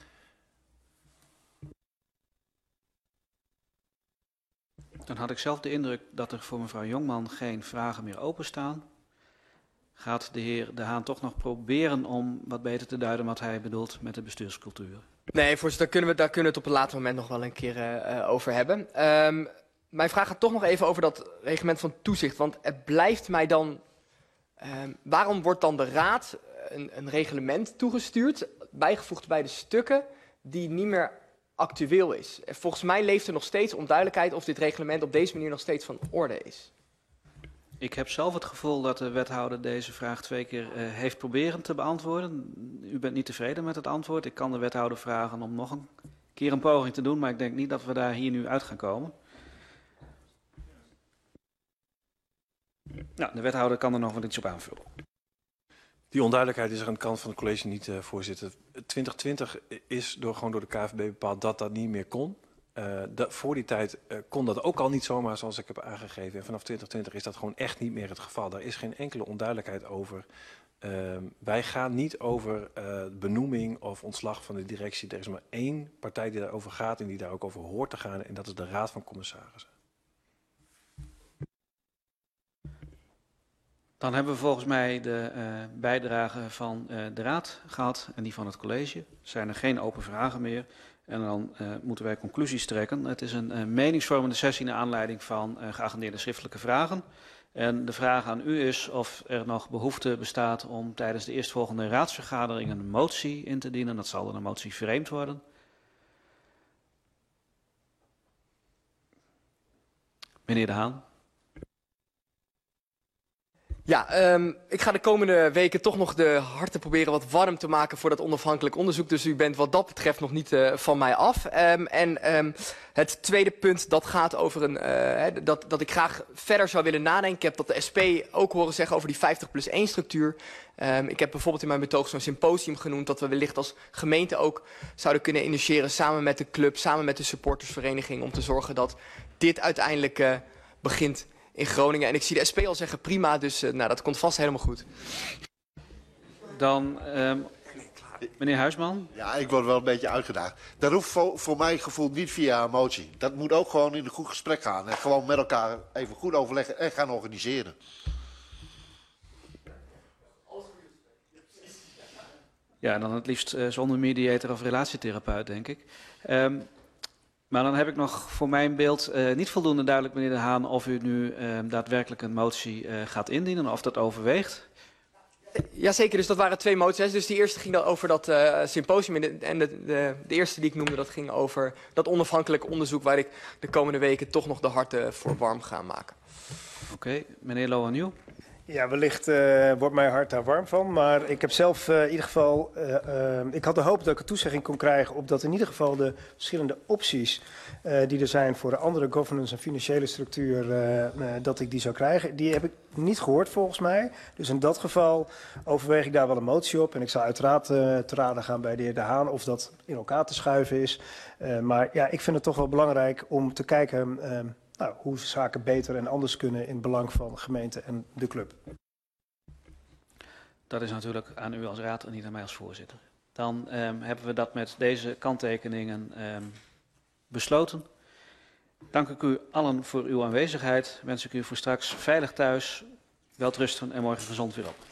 Dan had ik zelf de indruk dat er voor mevrouw Jongman geen vragen meer openstaan. Gaat de heer De Haan toch nog proberen om wat beter te duiden wat hij bedoelt met de bestuurscultuur? Nee, voorzitter, daar kunnen we, daar kunnen we het op een later moment nog wel een keer uh, over hebben. Um, mijn vraag gaat toch nog even over dat reglement van toezicht. Want het blijft mij dan... Um, waarom wordt dan de raad een, een reglement toegestuurd, bijgevoegd bij de stukken, die niet meer actueel is? Volgens mij leeft er nog steeds onduidelijkheid of dit reglement op deze manier nog steeds van orde is. Ik heb zelf het gevoel dat de wethouder deze vraag twee keer uh, heeft proberen te beantwoorden. U bent niet tevreden met het antwoord. Ik kan de wethouder vragen om nog een keer een poging te doen, maar ik denk niet dat we daar hier nu uit gaan komen. Nou, de wethouder kan er nog wel iets op aanvullen. Die onduidelijkheid is er aan de kant van het college niet, uh, voorzitter. twintig twintig is door, gewoon door de K V B bepaald dat dat niet meer kon. Uh, dat, voor die tijd uh, kon dat ook al niet zomaar, zoals ik heb aangegeven. En vanaf twintig twintig is dat gewoon echt niet meer het geval. Daar is geen enkele onduidelijkheid over. Uh, wij gaan niet over uh, benoeming of ontslag van de directie. Er is maar één partij die daarover gaat en die daar ook over hoort te gaan. En dat is de Raad van Commissarissen. Dan hebben we volgens mij de uh, bijdrage van uh, de Raad gehad en die van het college. Zijn er geen open vragen meer. En dan uh, moeten wij conclusies trekken. Het is een uh, meningsvormende sessie naar aanleiding van uh, geagendeerde schriftelijke vragen. En de vraag aan u is of er nog behoefte bestaat om tijdens de eerstvolgende raadsvergadering een motie in te dienen. Dat zal dan een motie vervreemd worden. Meneer De Haan. Ja, um, ik ga de komende weken toch nog de harten proberen wat warm te maken voor dat onafhankelijk onderzoek. Dus u bent wat dat betreft nog niet uh, van mij af. Um, en um, het tweede punt, dat gaat over een, uh, dat, dat ik graag verder zou willen nadenken. Ik heb dat de S P ook horen zeggen over die vijftig plus één structuur. Um, ik heb bijvoorbeeld in mijn betoog zo'n symposium genoemd dat we wellicht als gemeente ook zouden kunnen initiëren samen met de club, samen met de supportersvereniging, om te zorgen dat dit uiteindelijk uh, begint in Groningen. En ik zie de S P al zeggen prima, dus uh, nou, dat komt vast helemaal goed. Dan, um, meneer Huisman. Ja, ik word wel een beetje uitgedaagd. Dat hoeft voor, voor mijn gevoel niet via een motie. Dat moet ook gewoon in een goed gesprek gaan. En gewoon met elkaar even goed overleggen en gaan organiseren. Ja, dan het liefst uh, zonder mediator of relatietherapeut, denk ik. Um, Maar dan heb ik nog voor mijn beeld uh, niet voldoende duidelijk, meneer De Haan, of u nu uh, daadwerkelijk een motie uh, gaat indienen of dat overweegt. Jazeker, dus dat waren twee moties. Dus die eerste ging dan over dat uh, symposium en, de, en de, de, de eerste die ik noemde, dat ging over dat onafhankelijk onderzoek waar ik de komende weken toch nog de harten voor warm ga maken. Oké, okay, meneer Lohaniel. Ja, wellicht uh, wordt mijn hart daar warm van. Maar ik heb zelf uh, in ieder geval... Uh, uh, ik had de hoop dat ik een toezegging kon krijgen op dat in ieder geval de verschillende opties uh, die er zijn voor een andere governance en financiële structuur, uh, uh, dat ik die zou krijgen. Die heb ik niet gehoord volgens mij. Dus in dat geval overweeg ik daar wel een motie op. En ik zal uiteraard uh, te raden gaan bij de heer De Haan of dat in elkaar te schuiven is. Uh, maar ja, ik vind het toch wel belangrijk om te kijken Uh, Nou, hoe zaken beter en anders kunnen in het belang van de gemeente en de club. Dat is natuurlijk aan u als raad en niet aan mij als voorzitter. Dan um, hebben we dat met deze kanttekeningen um, besloten. Dank ik u allen voor uw aanwezigheid. Wens ik u voor straks veilig thuis, welterusten en morgen gezond weer op.